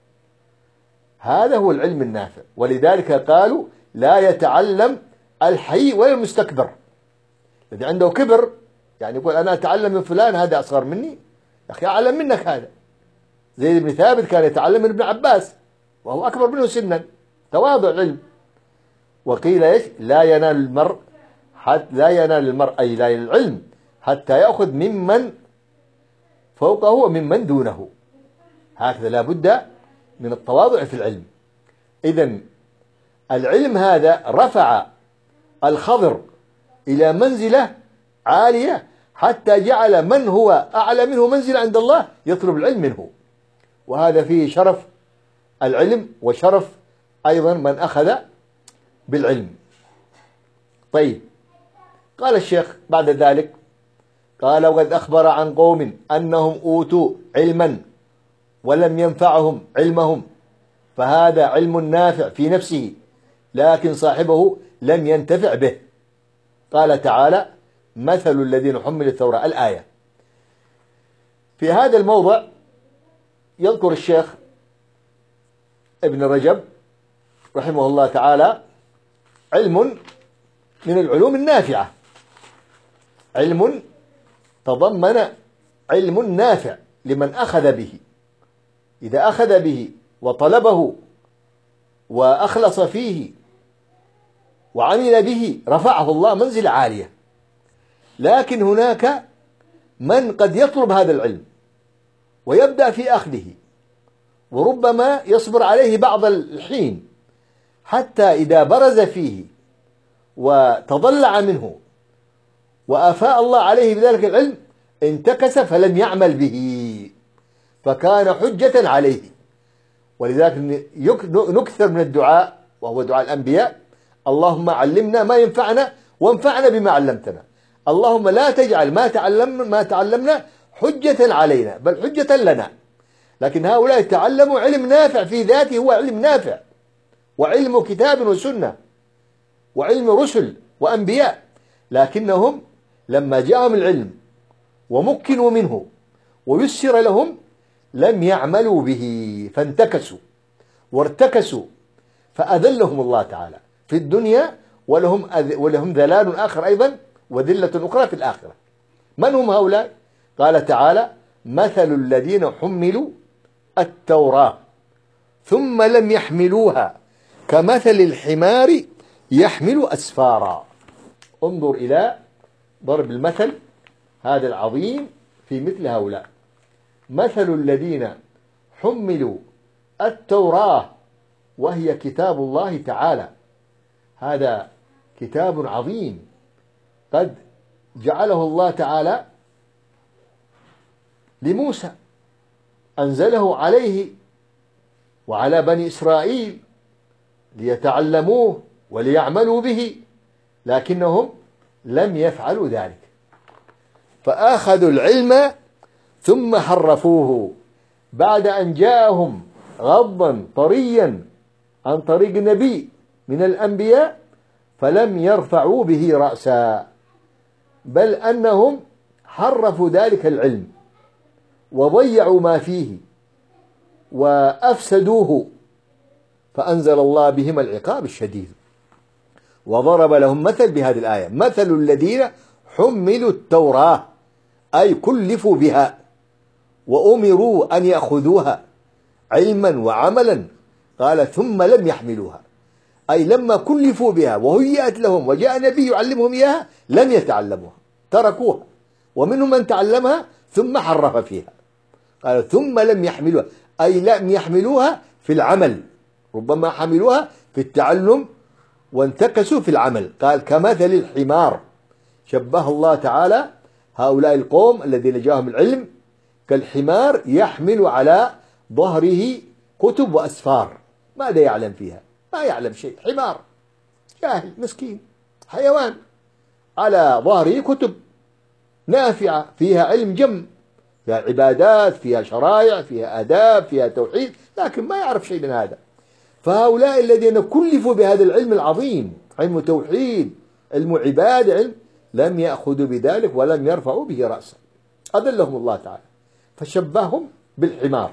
هذا هو العلم النافع. ولذلك قالوا لا يتعلم الحي ولا المستكبر، الذي عنده كبر يعني يقول أنا أتعلم من فلان هذا أصغر مني، يا أخي أعلم منك هذا. زيد بن ثابت كان يتعلم من ابن عباس وهو أكبر منه سنا، تواضع علم. وقيل إيش لا ينال المرء حتى لا ينال المرء أي لا العلم حتى يأخذ ممن فوقه وممن دونه. هكذا لا بد من التواضع في العلم. إذن العلم هذا رفع الخضر إلى منزلة عالية حتى جعل من هو أعلى منه منزلة عند الله يطلب العلم منه، وهذا فيه شرف العلم وشرف أيضا من أخذ بالعلم. طيب، قال الشيخ بعد ذلك قال وقد أخبر عن قوم أنهم أوتوا علما ولم ينفعهم علمهم، فهذا علم نافع في نفسه لكن صاحبه لم ينتفع به. قال تعالى مثل الذين حملوا التوراة، الآية. في هذا الموضع يذكر الشيخ ابن رجب رحمه الله تعالى علم من العلوم النافعة، علم تضمن علم نافع لمن أخذ به، إذا أخذ به وطلبه وأخلص فيه وعمل به رفعه الله منزلة عالية. لكن هناك من قد يطلب هذا العلم ويبدأ في أخذه وربما يصبر عليه بعض الحين حتى إذا برز فيه وتضلع منه وأفاء الله عليه بذلك العلم انتكس فلم يعمل به، فكان حجة عليه ولذلك نكثر من الدعاء، وهو دعاء الأنبياء: اللهم علمنا ما ينفعنا وانفعنا بما علمتنا. اللهم لا تجعل ما تعلمنا ما تعلمنا حجة علينا بل حجة لنا. لكن هؤلاء تعلموا علم نافع في ذاته، هو علم نافع، وعلم كتاب وسنة، وعلم رسل وأنبياء، لكنهم لما جاءهم العلم ومكنوا منه ويسر لهم لم يعملوا به، فانتكسوا وارتكسوا، فأذلهم الله تعالى في الدنيا، ولهم ولهم ذلال آخر أيضا وذلة أخرى في الآخرة. من هم هؤلاء؟ قال تعالى: مثل الذين حملوا التوراة ثم لم يحملوها كمثل الحمار يحمل أسفارا. انظر إلى ضرب المثل هذا العظيم في مثل هؤلاء. مثل الذين حملوا التوراة وهي كتاب الله تعالى، هذا كتاب عظيم قد جعله الله تعالى لموسى، أنزله عليه وعلى بني إسرائيل ليتعلموه وليعملوا به، لكنهم لم يفعلوا ذلك، فأخذوا العلم ثم حرفوه بعد أن جاءهم غضا طريا عن طريق النبي من الأنبياء، فلم يرفعوا به رأسا، بل أنهم حرفوا ذلك العلم وضيعوا ما فيه وأفسدوه، فأنزل الله بهم العقاب الشديد. وضرب لهم مثل بهذه الآية: مثل الذين حملوا التوراة، أي كلفوا بها وأمروا أن يأخذوها علما وعملا، قال ثم لم يحملوها، أي لما كلفوا بها وهيئت لهم وجاء نبي يعلمهم إياها لم يتعلموها، تركوها، ومنهم من تعلمها ثم حرف فيها. قال ثم لم يحملوها، أي لم يحملوها في العمل، ربما حملوها في التعلم وانتكسوا في العمل. قال كمثل الحمار، شبه الله تعالى هؤلاء القوم الذين جاءهم العلم كالحمار يحمل على ظهره كتب وأسفار، ماذا يعلم فيها؟ ما يعلم شيء، حمار جاهل مسكين حيوان، على ظهره كتب نافعة فيها علم جم، فيها عبادات، فيها شرائع، فيها آداب، فيها توحيد، لكن ما يعرف شيء من هذا. فهؤلاء الذين كلفوا بهذا العلم العظيم، علم توحيد، علم عبادة، علم، لم يأخذوا بذلك ولم يرفعوا به رأسا، أذلهم الله تعالى فشبههم بالحمار.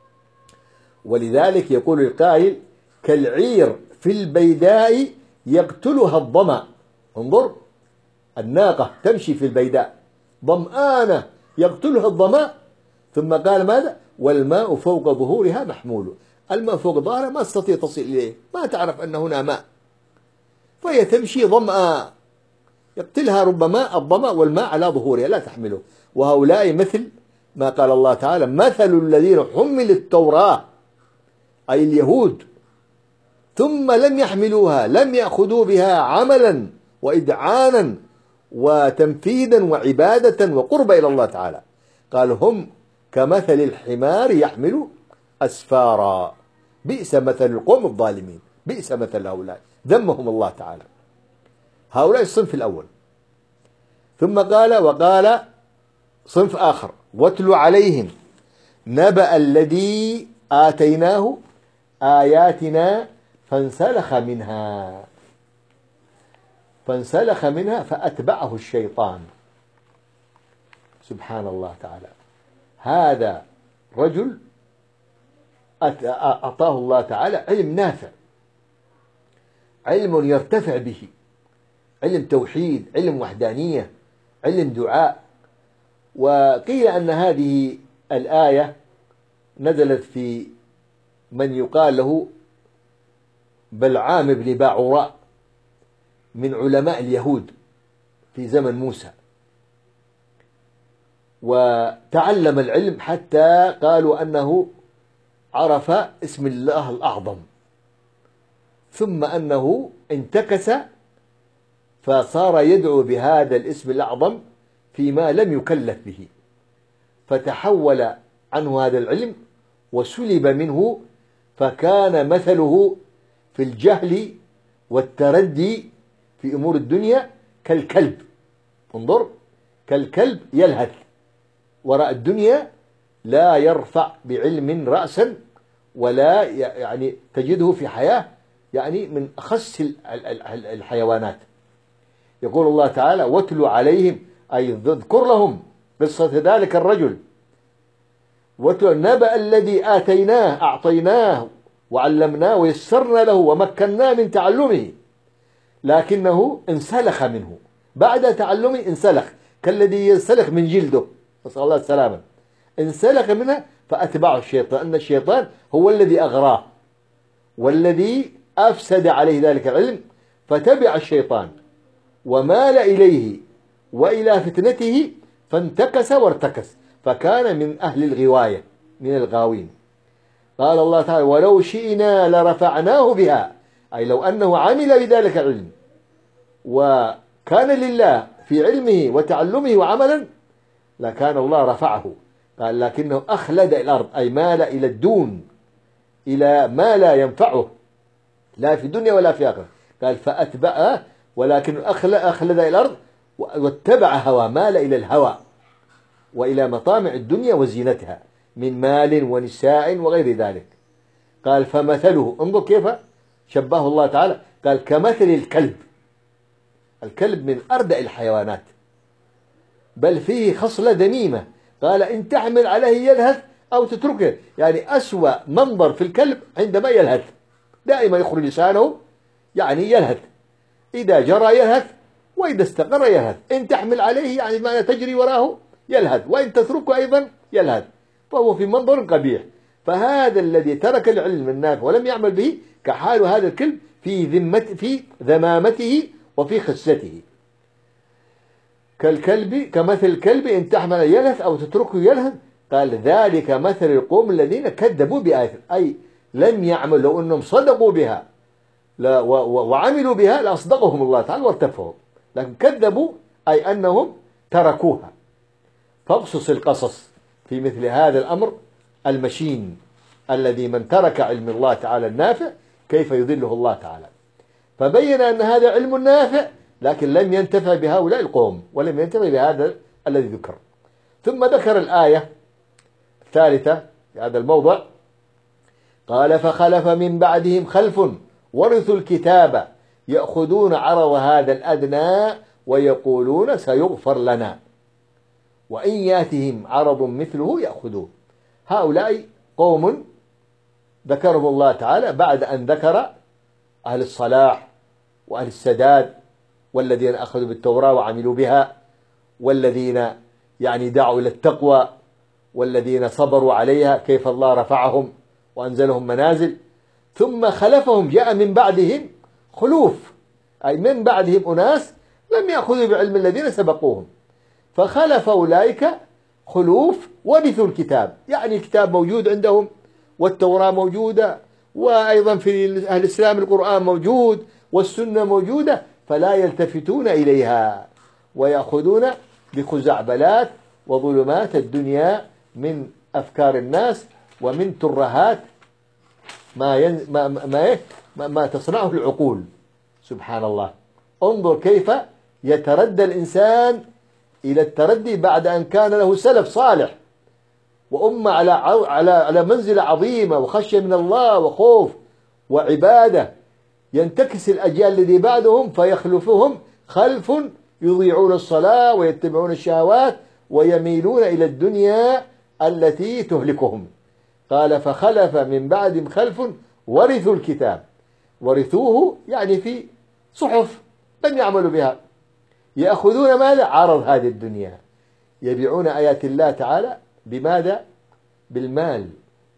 ولذلك يقول القائل: كالعير في البيداء يقتلها الظمأ. انظر، الناقة تمشي في البيداء ظمآنة يقتلها الظمأ، ثم قال ماذا؟ والماء فوق ظهورها محمول. الماء فوق ظهرها ما تستطيع تصل إليه، ما تعرف أن هنا ماء، فهي تمشي ظمأ يقتلها ربما الظمأ والماء على ظهورها لا تحمله. وهؤلاء مثل ما قال الله تعالى: مثل الذين حملوا التوراة، أي اليهود، ثم لم يحملوها، لم يأخذوا بها عملا وإدعانا وتنفيذا وعبادة وقرب إلى الله تعالى. قال هم كمثل الحمار يحمل أسفارا. بئس مثل القوم الظالمين، بئس مثل هؤلاء، ذمهم الله تعالى. هؤلاء الصنف الأول. ثم قال: وقال صنف آخر: واتل عليهم نبأ الذي آتيناه آياتنا فانسلخ منها فانسلخ منها فأتبعه الشيطان. سبحان الله تعالى، هذا رجل أعطاه الله تعالى علم نافع، علم يرتفع به، علم توحيد، علم وحدانية، علم دعاء. وقيل أن هذه الآية نزلت في من يقال له بلعام بن باعوراء من علماء اليهود في زمن موسى، وتعلم العلم حتى قالوا أنه عرف اسم الله الأعظم، ثم أنه انتكس فصار يدعو بهذا الاسم الأعظم فيما لم يكلف به، فتحول عنه هذا العلم وسلب منه فكان مثله في الجهل والتردي في أمور الدنيا كالكلب. انظر، كالكلب يلهث وراء الدنيا، لا يرفع بعلم رأسا، ولا يعني تجده في حياة يعني من أخس الحيوانات. يقول الله تعالى: واتل عليهم، أي اذكر لهم قصة ذلك الرجل، واتل نبأ الذي آتيناه أعطيناه وعلمناه ويسرنا له ومكناه من تعلمه، لكنه انسلخ منه بعد تعلمه، انسلخ كالذي ينسلخ من جلده، نسأل الله السلامة. انسلخ منها فأتبعه الشيطان، أن الشيطان هو الذي أغراه والذي أفسد عليه ذلك العلم، فتبع الشيطان ومال إليه وإلى فتنته، فانتكس وارتكس، فكان من أهل الغواية، من الغاوين. قال الله تعالى: ولو شئنا لرفعناه بها، أي لو أنه عمل بذلك العلم وكان لله في علمه وتعلمه وعملا لكان الله رفعه. قال: لكنه أخلد الأرض، أي مال إلى الدون، إلى ما لا ينفعه لا في الدنيا ولا في آخرة. قال: فأتبعه، ولكن أخلد إلى الأرض واتبع هوى، مال إلى الهوى وإلى مطامع الدنيا وزينتها من مال ونساء وغير ذلك. قال: فمثله، انظر كيف شبهه الله تعالى، قال: كمثل الكلب. الكلب من أردأ الحيوانات، بل فيه خصلة ذميمة. قال: إن تحمل عليه يلهث أو تتركه، يعني أسوأ منظر في الكلب عندما يلهث، دائما يخرج لسانه يعني يلهث، إذا جرى يلهث وإذا استقر يلهث. إن تحمل عليه يعني ما تجري وراه يلهث، وإن تتركه أيضا يلهث، فهو في منظر قبيح. فهذا الذي ترك العلم النافع ولم يعمل به كحال هذا الكلب في ذمة في ذمامته وفي خسته. كالكلب، كمثل الكلب إن تحمل يلهث أو تتركه يلهث. قال: ذلك مثل القوم الذين كذبوا بآيات، أي لم يعملوا، لو أنهم صدقوا بها لا وعملوا بها لأصدقهم الله تعالى وارتفعوا، لكن كذبوا أي أنهم تركوها. فاقصص القصص في مثل هذا الأمر المشين الذي من ترك علم الله تعالى النافع كيف يذله الله تعالى. فبين أن هذا علم نافع، لكن لم ينتفع بهؤلاء القوم ولم ينتفع بهذا الذي ذكر. ثم ذكر الآية الثالثة في هذا الموضع، قال: فخلف من بعدهم خلف ورثوا الكتاب يأخذون عرض هذا الأدنى ويقولون سيغفر لنا وإن ياتهم عرض مثله يأخذوه. هؤلاء قوم ذكرهم الله تعالى بعد أن ذكر أهل الصلاح وأهل السداد والذين أخذوا بالتوراة وعملوا بها، والذين يعني دعوا إلى التقوى، والذين صبروا عليها، كيف الله رفعهم وأنزلهم منازل. ثم خلفهم، جاء من بعدهم خلوف، أي من بعدهم أناس لم يأخذوا بعلم الذين سبقوهم، فخلف أولئك خلوف ورثوا الكتاب، يعني الكتاب موجود عندهم والتوراة موجودة، وأيضا في أهل الإسلام القرآن موجود والسنة موجودة، فلا يلتفتون إليها ويأخذون بخزعبلات وظلمات الدنيا من أفكار الناس ومن ترهات ما ين... ما ما, ما ما تصنعه العقول. سبحان الله، انظر كيف يتردى الإنسان إلى التردي بعد أن كان له سلف صالح وأمة على على على منزلة عظيمة وخشية من الله وخوف وعبادة. ينتكس الأجيال الذي بعدهم فيخلفهم خلف يضيعون الصلاة ويتبعون الشهوات ويميلون إلى الدنيا التي تهلكهم. قال: فخلف من بعدهم خلف ورثوا الكتاب، ورثوه يعني في صحف لم يعملوا بها، يأخذون ماذا؟ عرض هذه الدنيا، يبيعون آيات الله تعالى بماذا؟ بالمال.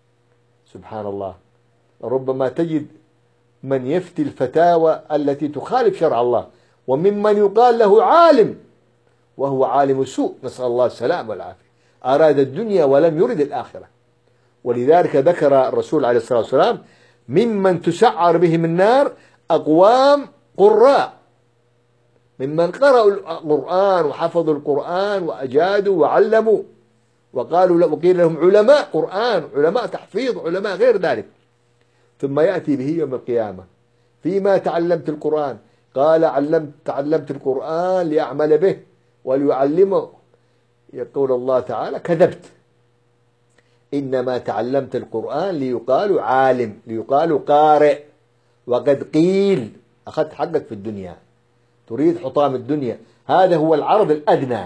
سبحان الله، ربما تجد من يفتي الفتاوى التي تخالف شرع الله، وممن يقال له عالم وهو عالم سوء، نسأل الله السلام والعافية، أراد الدنيا ولم يرد الآخرة. ولذلك ذكر الرسول عليه الصلاة والسلام ممن تسعر بهم النار أقوام قراء، ممن قرأوا القرآن وحفظوا القرآن وأجادوا وعلموا، وقالوا وقيل لهم علماء قرآن، علماء تحفيظ، علماء غير ذلك. ثم يأتي به يوم القيامة. فيما تعلمت القرآن؟ قال علمت تعلمت القرآن ليعمل به وليعلمه. يقول الله تعالى كذبت، إنما تعلمت القرآن ليقال عالم، ليقال قارئ، وقد قيل أخذت حقك في الدنيا، تريد حطام الدنيا. هذا هو العرض الأدنى.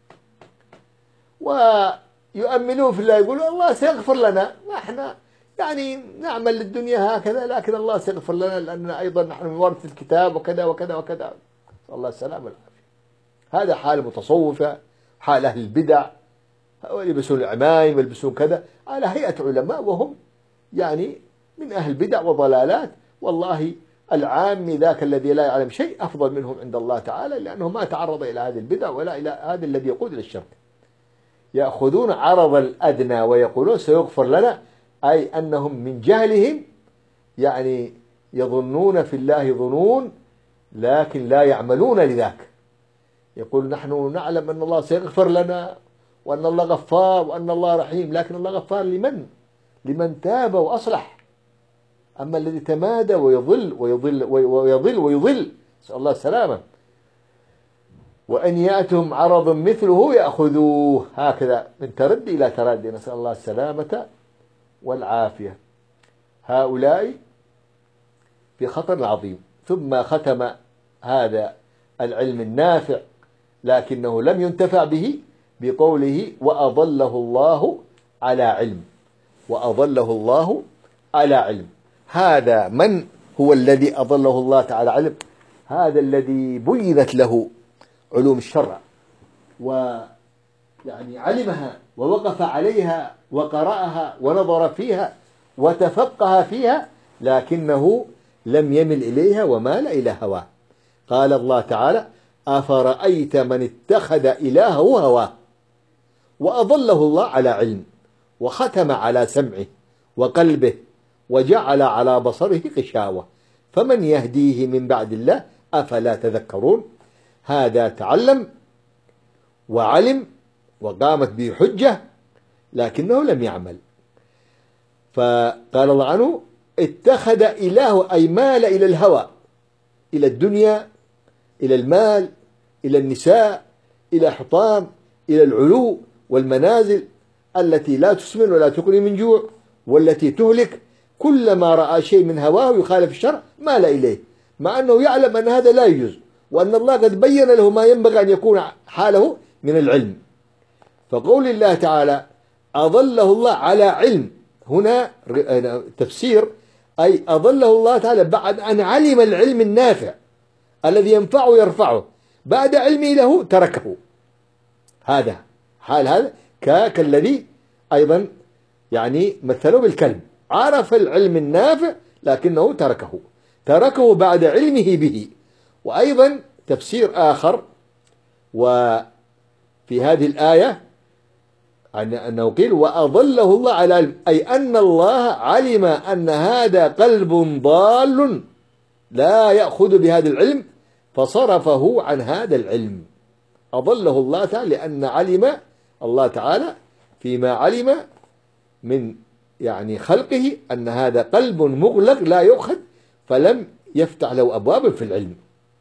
ويؤمنون في الله، يقولون الله سيغفر لنا، احنا يعني نعمل للدنيا هكذا، لكن الله سيغفر لنا لأننا أيضا نحن من ورث الكتاب وكذا وكذا وكذا. الله السلام والعافية. هذا حال المتصوفة، حال أهل البدع، يلبسون العمايم يلبسون كذا على هيئة علماء، وهم يعني من أهل البدع وضلالات. والله العام ذاك الذي لا يعلم شيء أفضل منهم عند الله تعالى، لأنه ما تعرض إلى هذه البدع ولا إلى هذا الذي يقود إلى الشرك. يأخذون عرض الأدنى ويقولون سيغفر لنا، أي أنهم من جهلهم يعني يظنون في الله ظنون لكن لا يعملون لذاك. يقول نحن نعلم أن الله سيغفر لنا وأن الله غفار وأن الله رحيم، لكن الله غفار لمن؟ لمن تاب وأصلح. أما الذي تمادى ويضل ويضل ويضل ويضل، نسأل الله السلامة. وأن يأتهم عرض مثله يأخذوه، هكذا من تردي إلى تردي، نسأل الله السلامة والعافية. هؤلاء في خطر عظيم. ثم ختم هذا العلم النافع لكنه لم ينتفع به بقوله وأضله الله على علم، وأضله الله على علم. هذا من هو الذي أضله الله تعالى علم؟ هذا الذي بينت له علوم الشرع ويعني علمها ووقف عليها وقرأها ونظر فيها وتفقه فيها، لكنه لم يمل إليها ومال إلى هواه. قال الله تعالى أفرأيت من اتخذ إلهه هواه وأضله الله على علم وختم على سمعه وقلبه وجعل على بصره غشاوة فمن يهديه من بعد الله أفلا تذكرون. هذا تعلم وعلم وقامت به حجة لكنه لم يعمل. فقال الله عنه اتخذ إله، أي مال إلى الهوى، إلى الدنيا، إلى المال، إلى النساء، إلى حطام، إلى العلو والمنازل التي لا تسمن ولا تغني من جوع والتي تهلك. كلما رأى شيء من هواه يخالف الشرع مال إليه، مع أنه يعلم أن هذا لا يجوز وأن الله قد بين له ما ينبغي أن يكون حاله من العلم. فقول الله تعالى أضله الله على علم، هنا تفسير أي أضله الله تعالى بعد أن علم العلم النافع الذي ينفعه يرفعه، بعد علمه له تركه. هذا حال هذا كالذي أيضا يعني مثلوا بالكلب، عرف العلم النافع لكنه تركه تركه بعد علمه به. وأيضا تفسير آخر وفي هذه الآية أنه قيل وأضله الله على علم، أي أن الله علم أن هذا قلب ضال لا يأخذ بهذا العلم فصرفه عن هذا العلم. أضله الله تعالى لأن علم الله تعالى فيما علم من يعني خلقه أن هذا قلب مغلق لا يؤخذ، فلم يفتح له أبواب في العلم.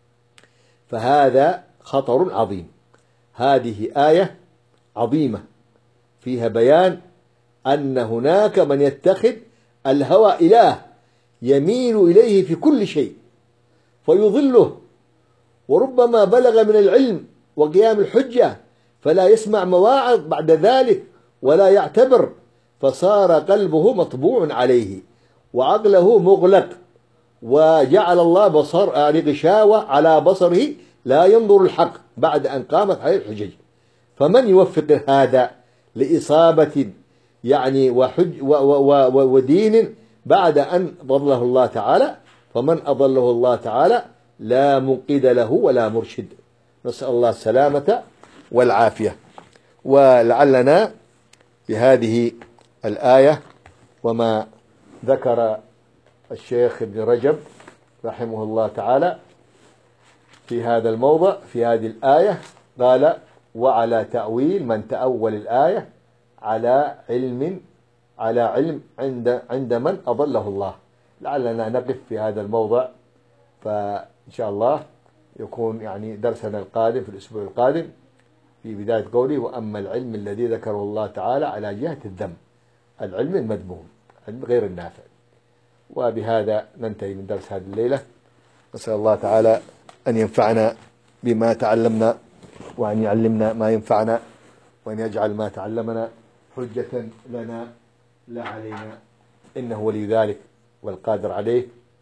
فهذا خطر عظيم. هذه آية عظيمة فيها بيان أن هناك من يتخذ الهوى إله يميل إليه في كل شيء فيضله، وربما بلغ من العلم وقيام الحجة فلا يسمع مواعظ بعد ذلك ولا يعتبر، فصار قلبه مطبوع عليه وعقله مغلق، وجعل الله بصر يعني غشاوة على بصره لا ينظر الحق بعد أن قامت عليه الحجج. فمن يوفق هذا لإصابة يعني وحج و و و ودين بعد أن ضله الله تعالى؟ فمن أضله الله تعالى لا منقذ له ولا مرشد، نسأل الله السلامة والعافية. ولعلنا بهذه الآية وما ذكر الشيخ ابن رجب رحمه الله تعالى في هذا الموضع في هذه الآية، قال وعلى تأويل من تأول الآية على علم على علم عند عند من أضله الله، لعلنا نقف في هذا الموضع، فإن شاء الله يكون يعني درسنا القادم في الأسبوع القادم في بداية قوله: وأما العلم الذي ذكره الله تعالى على جهة الذم، العلم المذموم، العلم غير النافع. وبهذا ننتهي من درس هذه الليلة. نسأل الله تعالى أن ينفعنا بما تعلمنا، وأن يعلمنا ما ينفعنا، وأن يجعل ما تعلمنا حجة لنا لا علينا، إنه ولي ذلك والقادر عليه.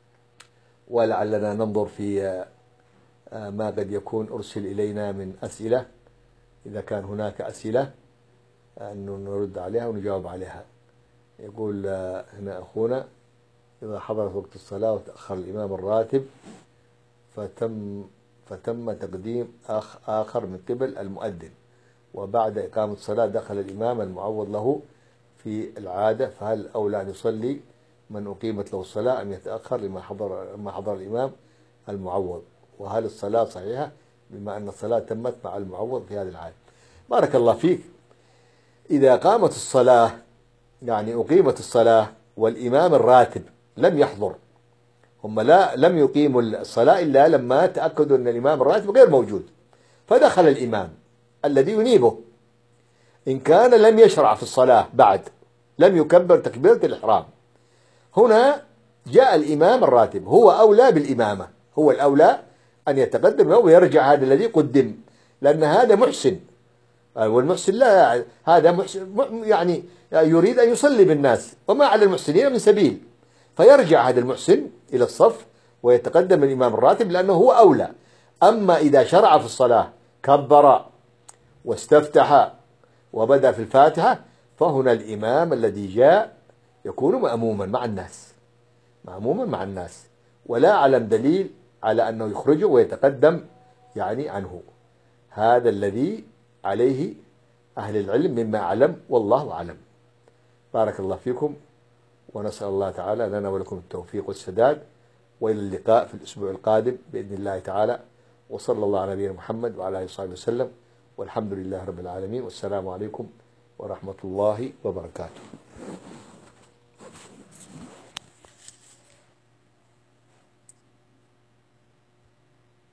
ولعلنا ننظر في ما قد يكون أرسل إلينا من أسئلة، إذا كان هناك أسئلة أن نرد عليها ونجاوب عليها. يقول هنا أخونا: إذا حضرت وقت الصلاة وتأخر الإمام الراتب فتم فتم تقديم أخ آخر من قبل المؤذن، وبعد إقامة الصلاة دخل الإمام المعوض له في العادة، فهل أولى أن يصلي من أقيمت له الصلاة أم يتأخر لما حضر لما حضر الإمام المعوض؟ وهل الصلاة صحيحة بما أن الصلاة تمت مع المعوض في هذه العادة؟ بارك الله فيك. إذا قامت الصلاة، يعني أقيمت الصلاة والإمام الراتب لم يحضر، هم لا لم يقيموا الصلاة إلا لما تأكدوا أن الإمام الراتب غير موجود، فدخل الإمام الذي ينيبه، إن كان لم يشرع في الصلاة بعد، لم يكبر تكبيرة الإحرام، هنا جاء الإمام الراتب، هو أولى بالإمامة، هو الأولى أن يتقدم ويرجع هذا الذي قدم، لأن هذا محسن، والمحسن لا هذا محسن يعني يريد أن يصلي بالناس، وما على المحسنين من سبيل، فيرجع هذا المحسن إلى الصف ويتقدم الإمام الراتب لأنه هو أولى. أما إذا شرع في الصلاة كبر واستفتح وبدأ في الفاتحة، فهنا الإمام الذي جاء يكون مأموما مع الناس، مأموما مع الناس، ولا أعلم دليل على أنه يخرجه ويتقدم يعني عنه. هذا الذي عليه أهل العلم مما أعلم، والله أعلم. بارك الله فيكم، ونسأل الله تعالى لنا ولكم التوفيق والسداد، وإلى اللقاء في الأسبوع القادم بإذن الله تعالى. وصلى الله على نبينا محمد وعلى آله وصحبه وسلم، والحمد لله رب العالمين، والسلام عليكم ورحمة الله وبركاته.